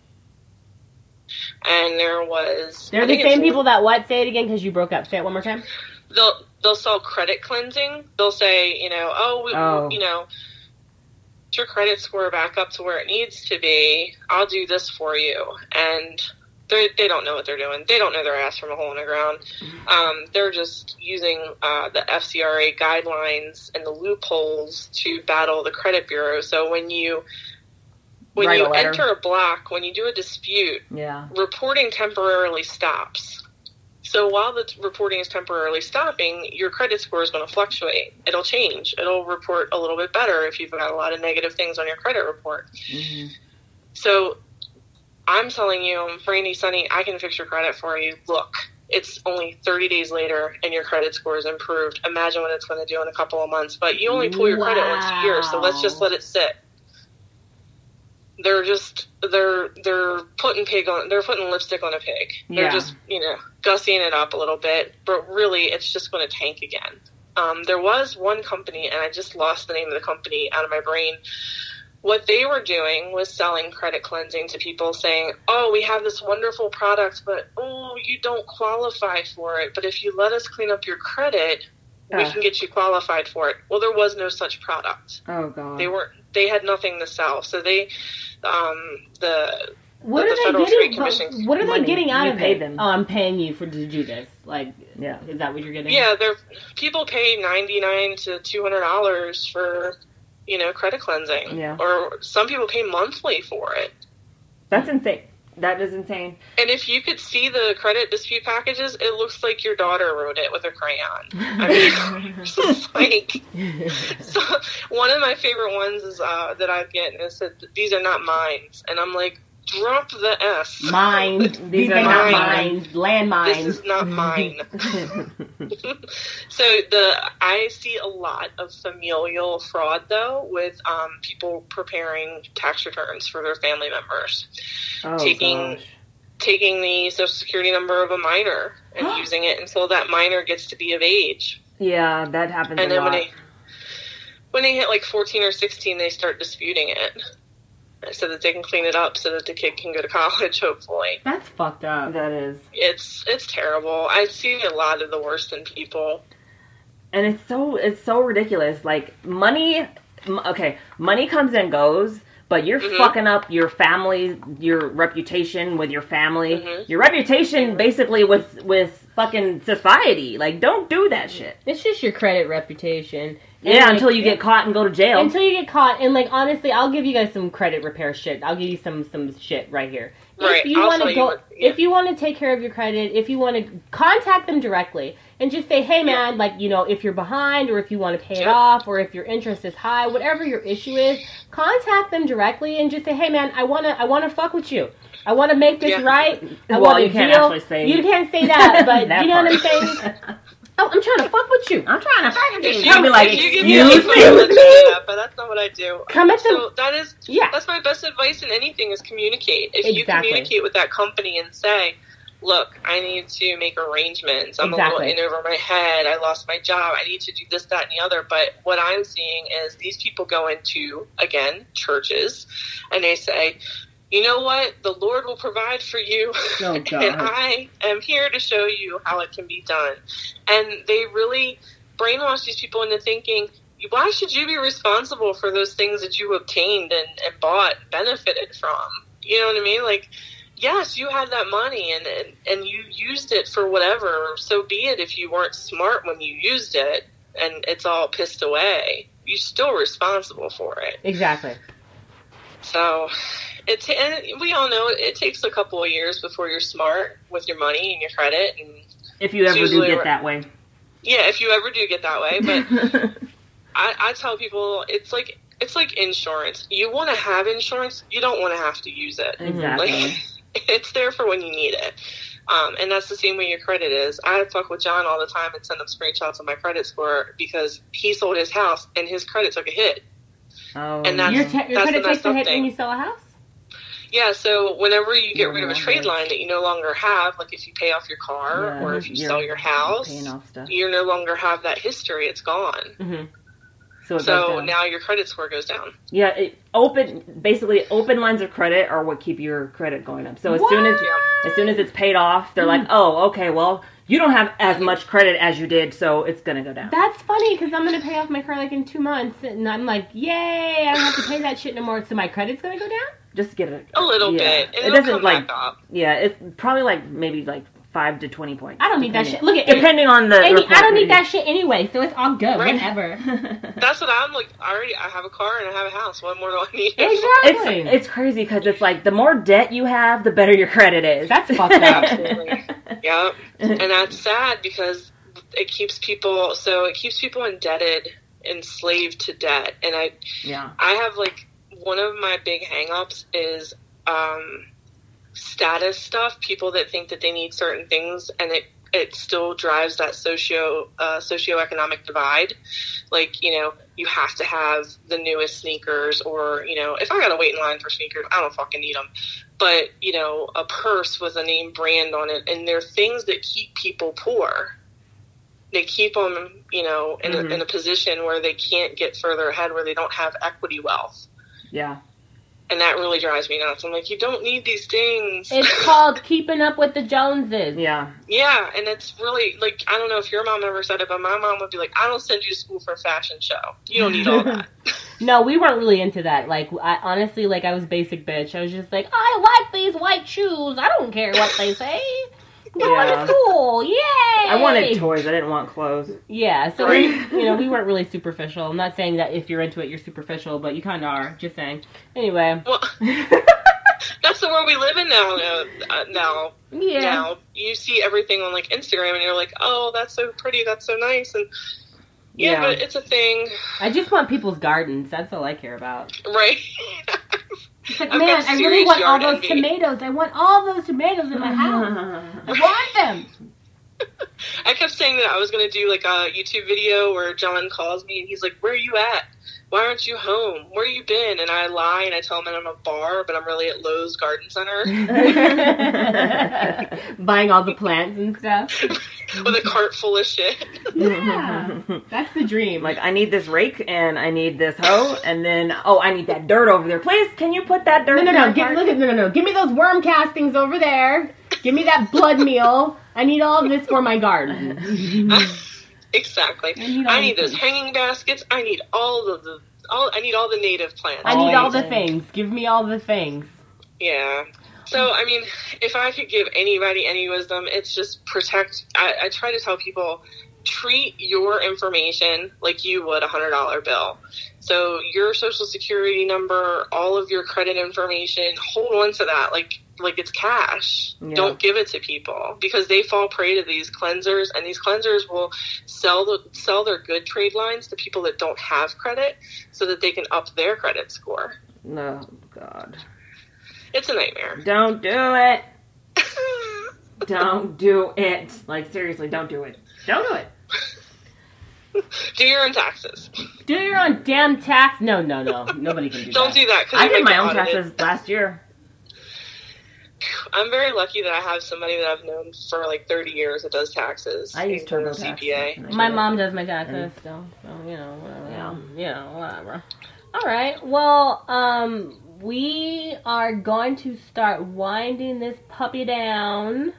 And there was. They're I the think it's- same people that what? Say it again because you broke up. Say it one more time. They'll they'll sell credit cleansing. They'll say, you know, oh, we, Oh. you know, get your credit score back up to where it needs to be. I'll do this for you, and they they don't know what they're doing. They don't know their ass from a hole in the ground. Um, they're just using uh, the F C R A guidelines and the loopholes to battle the credit bureau. So when you when Write a you letter. enter a block, when you do a dispute, Yeah. reporting temporarily stops. So while the t- reporting is temporarily stopping, your credit score is going to fluctuate. It'll change. It'll report a little bit better if you've got a lot of negative things on your credit report. hmm So I'm telling you, Brandy, Sunny, I can fix your credit for you. Look, it's only thirty days later and your credit score is improved. Imagine what it's going to do in a couple of months. But you only pull your credit once a year, so let's just Wow. let it sit. They're just they're they're putting pig on they're putting lipstick on a pig. They're Yeah. just you know gussying it up a little bit, but really it's just going to tank again. Um, there was one company, and I just lost the name of the company out of my brain. What they were doing was selling credit cleansing to people, saying, "Oh, we have this wonderful product, but oh, you don't qualify for it. But if you let us clean up your credit, we Ah. can get you qualified for it." Well, there was no such product. Oh god. They weren't. They had nothing to sell. So they, um, the What that are the they Federal getting? Trade Commission. What are Money. they getting out You of pay it? them. Oh, I'm paying you for to do this. Like, Yeah. is that what you're getting? Yeah, they're people pay ninety-nine to two hundred dollars for, you know, credit cleansing. Yeah. Or some people pay monthly for it. That's insane. That is insane. And if you could see the credit dispute packages, it looks like your daughter wrote it with a crayon. I mean, it's just like, so one of my favorite ones is uh, that I get, and it said, "These are not mines," and I'm like, drop the S. Mine. These, These are are not not mines. Landmines. This is not mine. So the I see a lot of familial fraud though with um, people preparing tax returns for their family members, Oh, taking gosh. taking the social security number of a minor and using it until that minor gets to be of age. Yeah, that happens And a then lot. when they when they hit like fourteen or sixteen, they start disputing it so that they can clean it up so that the kid can go to college. Hopefully, That's fucked up. That is. it's it's terrible. I see a lot of the worst in people. And it's so it's so ridiculous. Like money, m- okay, money comes and goes, but you're Mhm. fucking up your family, your reputation with your family, Mhm. your reputation basically with with fucking society. Like, don't do that shit. It's just your credit reputation. And, Yeah, like, until you get caught and go to jail. Until you get caught, and like honestly, I'll give you guys some credit repair shit. I'll give you some some shit right here. Right, If you I'll want tell to you go, what- yeah. if you want to take care of your credit, if you want to contact them directly and just say, hey man, like you know, if you're behind or if you want to pay it Yeah. off or if your interest is high, whatever your issue is, contact them directly and just say, hey man, I wanna I wanna fuck with you. I want to make this Yeah. right. I Well, want you a can't deal. actually say- You can't say that, but That you know what I'm part. saying. Oh, I'm trying to fuck with you. I'm trying to fucking If do you, I'll be like, if you give excuse me, me? I'll let you do that, but that's not what I do. Come at them. So that is Yeah. that's my best advice in anything is communicate. If you Exactly. communicate with that company and say, look, I need to make arrangements. I'm Exactly. a little in over my head. I lost my job. I need to do this, that, and the other. But what I'm seeing is these people go into, again, churches, and they say, you know what? The Lord will provide for you. Oh, God. And I am here to show you how it can be done. And they really brainwash these people into thinking, why should you be responsible for those things that you obtained and, and bought, benefited from? You know what I mean? Like, yes, you had that money and, and, and you used it for whatever. So be it if you weren't smart when you used it and it's all pissed away. You're still responsible for it. Exactly. So, it's and we all know it, it takes a couple of years before you're smart with your money and your credit. And If you ever do usually get right. that way. yeah, if you ever do get that way. But I, I tell people it's like it's like insurance. You want to have insurance, you don't want to have to use it. Exactly. Like, it's there for when you need it. Um, and that's the same way your credit is. I fuck with John all the time and send him screenshots of my credit score because he sold his house and his credit took a hit. Oh, And that's- Your, te- your that's credit the takes messed a up hit thing. when you sell a house? Yeah, so whenever you get You're rid of a wrong, trade right. line that you no longer have, like if you pay off your car Yeah, or if you you're sell your house, paying off stuff. you no longer have that history. It's gone. Mm-hmm. So, it goes So down. now your credit score goes down. Yeah, it, open basically open lines of credit are what keep your credit going up. So as soon as as soon as it's paid off, they're like, oh, okay, well, you don't have as much credit as you did, so it's gonna go down. That's funny because I'm going to pay off my car like in two months. And I'm like, yay, I don't have to pay that shit no more. So my credit's going to go down? Just get it A little yeah. bit. And It it'll doesn't come like back up. yeah, it's probably like maybe like five to twenty points. I don't need that depending- shit. Look at depending on the. Amy, report I don't need rating. that shit anyway, so it's all good. Right. Whatever. That's what I'm like. I already I have a car and I have a house. What more do I need? Exactly. It's it's crazy because it's like the more debt you have, the better your credit is. That's fucked up. Absolutely. Yep. And that's sad because it keeps people. So it keeps people indebted, enslaved to debt. And I Yeah. I have like one of my big hang-ups is um, status stuff. People that think that they need certain things, and it it still drives that socio uh, socioeconomic divide. Like, you know, you have to have the newest sneakers, or, you know, if I gotta wait in line for sneakers, I don't fucking need them. But, you know, a purse with a name brand on it, and they're things that keep people poor. They keep them, you know, in, Mhm. a, in a position where they can't get further ahead, where they don't have equity wealth. Yeah. And that really drives me nuts. I'm like, you don't need these things. It's called keeping up with the Joneses. Yeah. Yeah, and it's really, like, I don't know if your mom ever said it, but my mom would be like, I don't send you to school for a fashion show. You don't need all that. No, we weren't really into that. Like, I, honestly, like, I was basic bitch. I was just like, I like these white shoes. I don't care what they say. Going Yeah. to school. Yay! I wanted toys. I didn't want clothes. Yeah, so, we, you know, we weren't really superficial. I'm not saying that if you're into it, you're superficial, but you kind of are. Just saying. Anyway. Well, that's the world we live in now. Uh, uh, now, Yeah. now you see everything on like Instagram, and you're like, "Oh, that's so pretty. That's so nice." And yeah, Yeah. but it's a thing, I just want people's gardens. That's all I care about. right? It's like, I've man, got I really serious want all yard those envy. tomatoes. I want all those tomatoes in my house. I want them. I kept saying that I was going to do like a YouTube video where John calls me and he's like, "Where are you at? Why aren't you home? Where you been?" And I lie and I tell him that I'm at a bar, but I'm really at Lowe's Garden Center Buying all the plants and stuff. with a cart full of shit. Yeah, that's the dream. Like, I need this rake and I need this hoe, and then oh, I need that dirt over there. Please, can you put that dirt? no, no, in no, my get, cart? look at, no, no, no. Give me those worm castings over there. Give me that blood meal. I need all of this for my garden. Exactly. I need all I need the those things. hanging baskets. I need all of the all. I need all the native plants. I need all the Amazing. things. Give me all the things. Yeah. So, I mean, if I could give anybody any wisdom, it's just protect. I, I try to tell people, treat your information like you would a one hundred dollar bill. So, your social security number, all of your credit information, hold on to that like like it's cash. Yeah. Don't give it to people because they fall prey to these cleansers, and these cleansers will sell the, sell their good trade lines to people that don't have credit so that they can up their credit score. No, God. It's a nightmare. Don't do it. Don't do it. Like, seriously, don't do it. Don't do it. Do your own taxes. Do your own damn tax. No, no, no. Nobody can do Don't that. do that. 'cause I you did might my get own audited. taxes last year. I'm very lucky that I have somebody that I've known for like thirty years that does taxes. I use He's a TurboTax. C P A. and I My do it. mom does my taxes still, so you know, whatever. Yeah. You know, whatever. All right. Well, um, we are going to start winding this puppy down.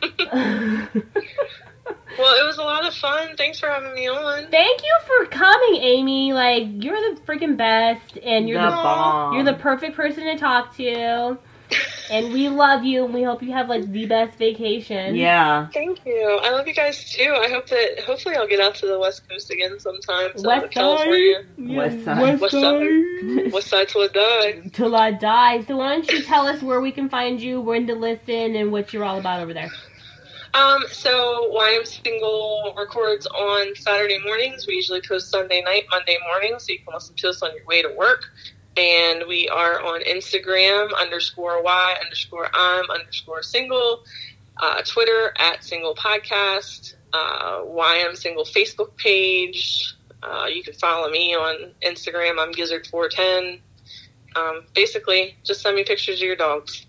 Well, it was a lot of fun. Thanks for having me on. Thank you for coming, Amy. Like, you're the freaking best, and you're The the, bomb. you're the perfect person to talk to. And we love you, and we hope you have like the best vacation. Yeah. Thank you. I love you guys too. I hope that hopefully I'll get out to the West Coast again sometime. So West California. Side. West Side. West West Side. West Side till I die. Till I die. So why don't you tell us where we can find you, when to listen, and what you're all about over there? Um, so Why I'm Single records on Saturday mornings. We usually post Sunday night, Monday morning, so you can listen to us on your way to work. And we are on Instagram, underscore Y, underscore I'm, underscore single, uh, Twitter, at single podcast, uh, Why I'm Single Facebook page. Uh, you can follow me on Instagram. I'm Gizzard four ten. Um, basically, just send me pictures of your dogs.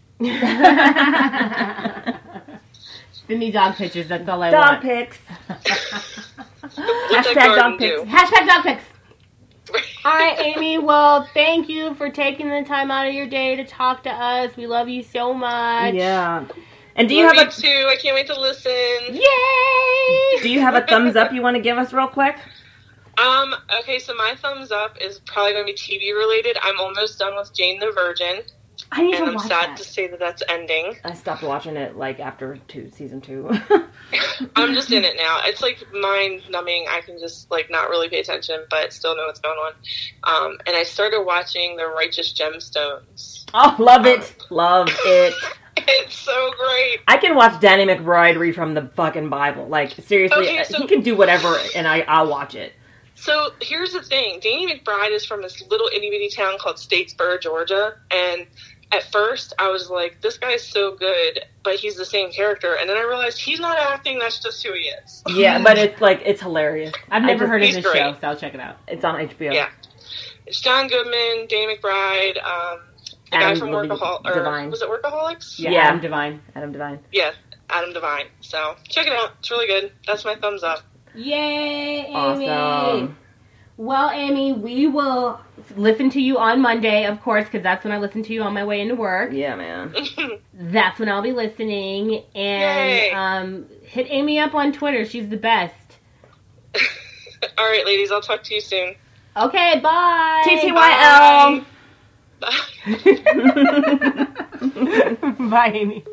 Send me dog pictures. That's all I Dog want. pics. What's that Hashtag garden dog do? pics. Hashtag dog pics. All right, Amy. Well, thank you for taking the time out of your day to talk to us. We love you so much. Yeah. And do you Love have you a too. I can't wait to listen. Yay! do you have a thumbs up you want to give us real quick? Um, okay, so my thumbs up is probably going to be T V related. I'm almost done with Jane the Virgin, I need and to I'm watch sad that. to say that that's ending. I stopped watching it like after two season two. I'm just in it now. It's like mind numbing. I can just like not really pay attention, but still know what's going on. Um, and I started watching The Righteous Gemstones. Oh, love it. Love it. It's so great. I can watch Danny McBride read from the fucking Bible. Like, seriously, Okay, so- he can do whatever, and I, I'll watch it. So here's the thing. Danny McBride is from this little itty bitty town called Statesboro, Georgia. And at first I was like, this guy's so good, but he's the same character. And then I realized he's not acting. That's just who he is. Yeah, but it's like, it's hilarious. I've I never just- heard of he's this great. show, so I'll check it out. It's on H B O. Yeah. It's John Goodman, Danny McBride, um, the guy Adam from Levine- Workaholics. Or Divine. was it Workaholics? Yeah, Yeah. Adam Devine. Adam Devine. Yeah, Adam Devine. So check it out. It's really good. That's my thumbs up. Yay, Amy! Awesome. Well, Amy, we will listen to you on Monday, of course, because that's when I listen to you on my way into work. Yeah, man. That's when I'll be listening. And Yay. um, hit Amy up on Twitter. She's the best. All right, ladies. I'll talk to you soon. Okay, bye. T T Y L. Bye, Amy.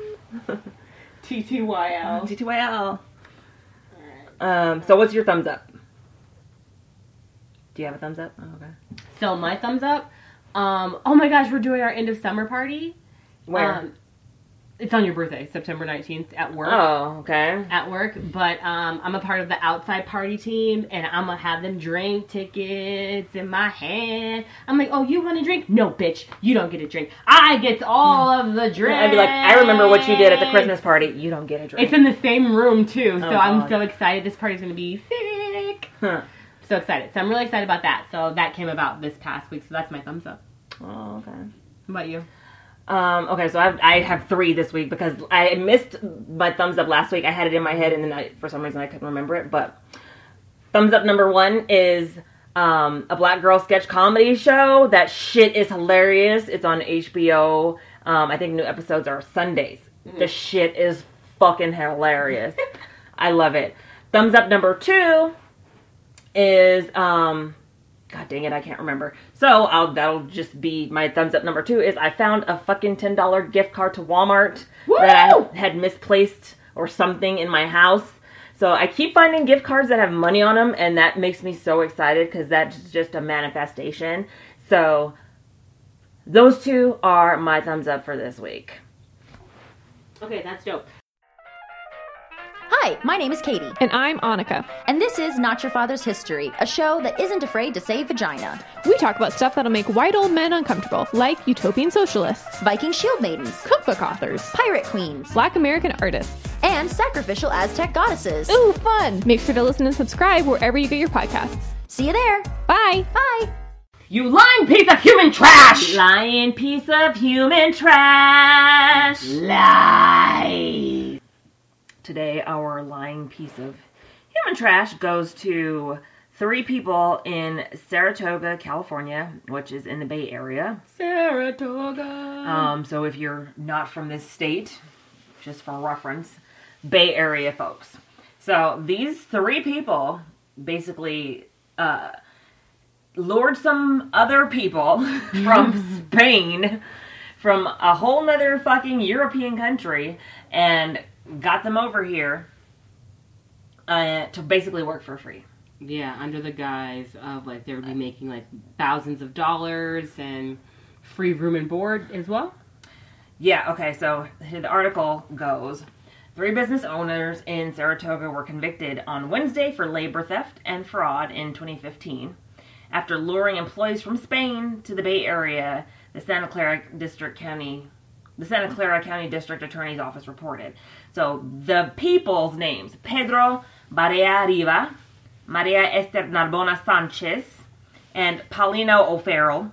T T Y L. T T Y L. Um, so what's your thumbs up? Do you have a thumbs up? Oh, okay. So my thumbs up. Um, oh my gosh, we're doing our end of summer party. Where? Um, it's on your birthday, September nineteenth, at work. Oh, okay. At work, but um, I'm a part of the outside party team, and I'm gonna have them drink tickets in my hand. I'm like, oh, you want a drink? No, bitch, you don't get a drink. I get all of the drinks. I'd be like, I remember what you did at the Christmas party. You don't get a drink. It's in the same room too, so Oh, I'm God. so excited. This party's gonna be sick. Huh. So excited. So I'm really excited about that. So that came about this past week. So that's my thumbs up. Oh, okay. How about you? Um, okay, so I've, I have three this week because I missed my thumbs up last week. I had it in my head, and then I, for some reason I couldn't remember it. But thumbs up number one is um, a black girl sketch comedy show. That shit is hilarious. It's on H B O. Um, I think new episodes are Sundays. Mm-hmm. The shit is fucking hilarious. I love it. Thumbs up number two is... Um, God dang it, I can't remember. So, I'll, that'll just be my thumbs up number two is I found a fucking ten dollar gift card to Walmart Woo! that I had misplaced or something in my house. So, I keep finding gift cards that have money on them, and that makes me so excited because that's just a manifestation. So, those two are my thumbs up for this week. Okay, that's dope. Hi, my name is Katie, And I'm Annika. and this is Not Your Father's History, a show that isn't afraid to say vagina. We talk about stuff that'll make white old men uncomfortable, like utopian socialists, Viking shield maidens, cookbook authors, pirate queens, black American artists. and sacrificial Aztec goddesses. Ooh, fun! Make sure to listen and subscribe wherever you get your podcasts. See you there. Bye! Bye. You lying piece of human trash! Lying piece of human trash! Lies! Today, our lying piece of human trash goes to three people in Saratoga, California, which is in the Bay Area. Saratoga. Um, so if you're not from this state, just for reference, Bay Area folks. So these three people basically uh, lured some other people from Spain, from a whole nother fucking European country, and got them over here uh, to basically work for free. Yeah, under the guise of like they would be making like thousands of dollars and free room and board as well. Yeah, okay, so the article goes, three business owners in Saratoga were convicted on Wednesday for labor theft and fraud in twenty fifteen after luring employees from Spain to the Bay Area, the Santa Clara District County, the Santa Clara County District Attorney's Office reported. So the people's names, Pedro Barea Riva, Maria Esther Narbona Sanchez, and Paulino O'Farrell,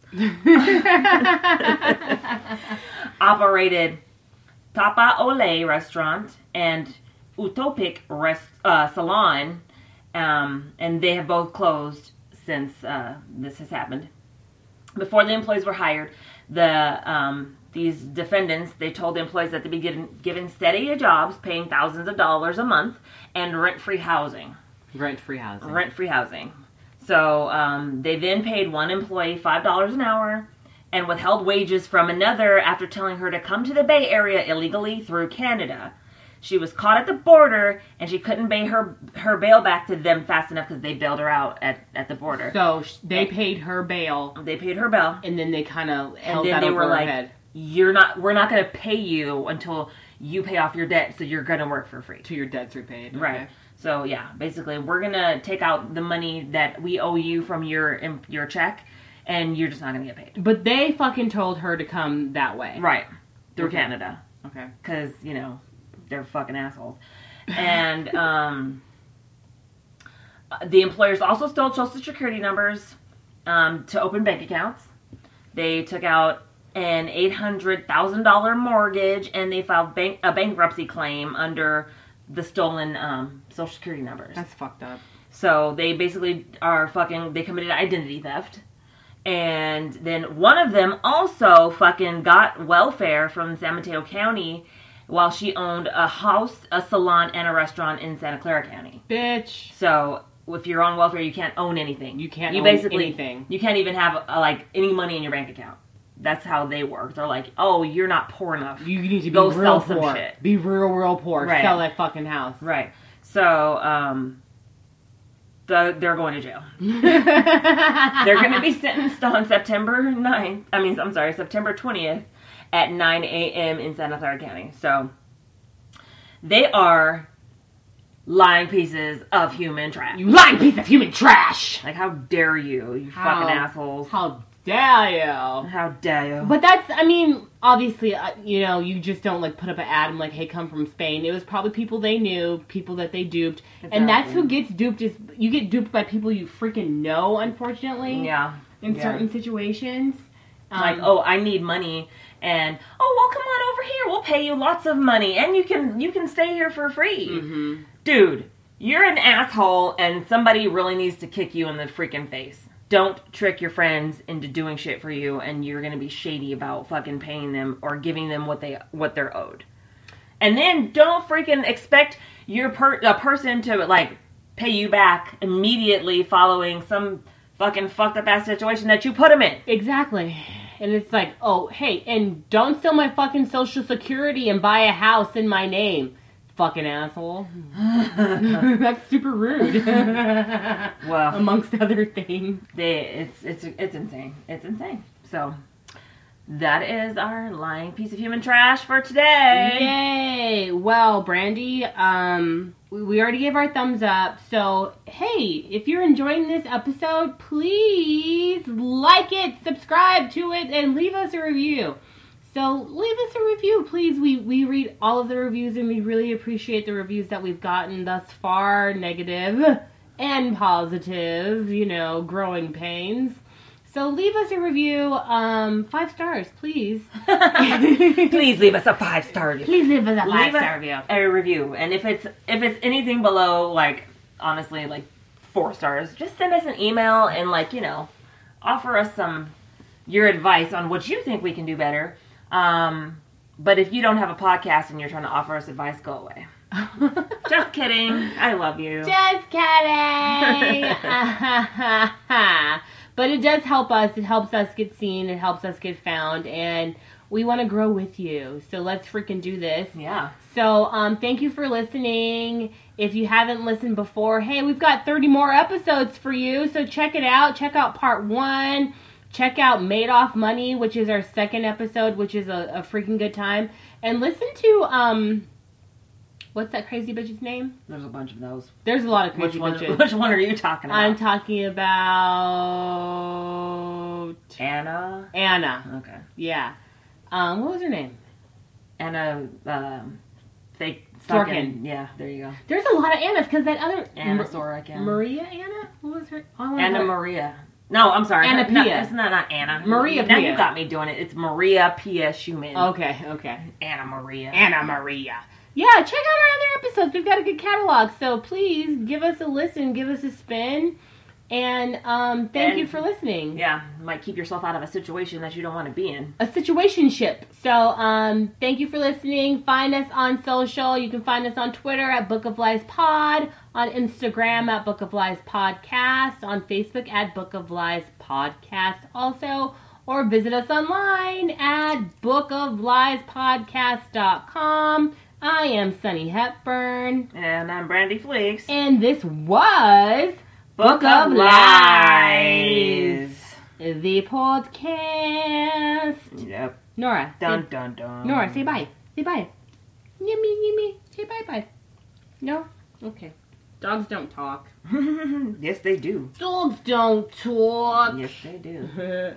operated Tapa Ole restaurant and Utopic rest, uh, salon, um, and they have both closed since uh, this has happened. Before the employees were hired, the um, these defendants, they told the employees that they'd be given, given steady jobs, paying thousands of dollars a month, and rent-free housing. Rent-free housing. Rent-free housing. So um, they then paid one employee five dollars an hour and withheld wages from another after telling her to come to the Bay Area illegally through Canada. She was caught at the border, and she couldn't pay her her bail back to them fast enough because they bailed her out at, at the border. So sh- they paid her bail, They paid her bail, and then they kind of and held then that they over were her like, head "You're not. We're not going to pay you until you pay off your debt. So you're going to work for free." till your debt's repaid. Right. Okay. So yeah, basically, we're gonna take out the money that we owe you from your your check, and you're just not gonna get paid. But they fucking told her to come that way. Right. Through Okay. Canada, Okay. because you know they're fucking assholes. And um, the employers also stole social security numbers um, to open bank accounts. They took out an eight hundred thousand dollar mortgage, and they filed bank a bankruptcy claim under the stolen um, social security numbers. That's fucked up. So they basically are fucking, they committed identity theft. And then one of them also fucking got welfare from San Mateo County while she owned a house, a salon, and a restaurant in Santa Clara County. Bitch. So if you're on welfare, you can't own anything. You can't You own basically anything. You can't even have uh, like any money in your bank account. That's how they work. They're like, oh, you're not poor enough. You need to be Go real sell some poor. shit. Be real, real poor. Right. Sell that fucking house. Right. So, um, the, they're going to jail. They're going to be sentenced on September ninth. I mean, I'm sorry, September twentieth at nine a.m. in Santa Clara County. So, they are lying pieces of human trash. You lying piece of human trash! Like, how dare you, you How- fucking assholes. How dare you? How dare you. But that's, I mean, obviously, uh, you know, you just don't, like, put up an ad and, like, hey, come from Spain. It was probably people they knew, people that they duped. And that's who gets duped is, you get duped by people you freaking know, unfortunately. Yeah. In Yeah. certain situations. Um, Like, oh, I need money, and, oh, well, come on over here. We'll pay you lots of money, and you can you can stay here for free. mhm. Dude, you're an asshole, and somebody really needs to kick you in the freaking face. Don't trick your friends into doing shit for you, and you're gonna be shady about fucking paying them or giving them what they what they're owed. And then don't freaking expect your per a person to like pay you back immediately following some fucking fucked up ass situation that you put them in. Exactly. And it's like, oh, hey, and don't steal my fucking social security and buy a house in my name. Fucking asshole. That's super rude. Well, Amongst other things. they it's it's it's insane. It's insane. So that is our lying piece of human trash for today. Yay! Well, Brandy, um, we, we already gave our thumbs up. So, hey, if you're enjoying this episode, please like it, subscribe to it, and leave us a review. So, leave us a review, please. We we read all of the reviews, and we really appreciate the reviews that we've gotten thus far, negative and positive, you know, growing pains. So leave us a review, um, five stars, please. Please leave us a five star review. Please leave us a Leave five-star us review. a review, and if it's if it's anything below like honestly like four stars, just send us an email and like you know offer us some your advice on what you think we can do better. Um, but if you don't have a podcast and you're trying to offer us advice, go away. Just kidding. I love you. Just kidding. But it does help us. It helps us get seen. It helps us get found. And we want to grow with you. So let's freaking do this. Yeah. So um, thank you for listening. If you haven't listened before, hey, we've got thirty more episodes for you. So check it out. Check out part one. Check out Madoff Money, which is our second episode, which is a, a freaking good time. And listen to, um, what's that crazy bitch's name? There's a bunch of those. There's a lot of Which crazy one? bitches. Which one are you talking about? I'm talking about Anna. Anna. Okay. Yeah. Um, what was her name? Anna. Um, fake. Sorkin. fucking- Yeah. There you go. There's a lot of Annas because that other Anna Mar- Sorokin. Maria Anna. What was her? I wanna Anna know- Maria. No, I'm sorry. Anna no, Pia. It's not, not Anna. Maria Now Pia. you got me doing it. It's Maria Pia Schumann. Okay. Okay. Anna Maria. Anna Maria. Yeah, check out our other episodes. We've got a good catalog, so please give us a listen, give us a spin, and um, thank And- you for listening. Yeah, might keep yourself out of a situation that you don't want to be in. A situationship. So, um, thank you for listening. Find us on social. You can find us on Twitter at Book of Lies Pod, on Instagram at Book of Lies Podcast, on Facebook at Book of Lies Podcast also, or visit us online at book of lies podcast dot com. I am Sunny Hepburn, And I'm Brandy Fleeks. and this was Book of Lies. the podcast. Yep. Nora, Dun say, dun dun. Nora, say bye. Say bye. Yummy, yummy. Say bye bye. No? Okay. Dogs don't talk. Yes, they do. Dogs don't talk. Yes, they do.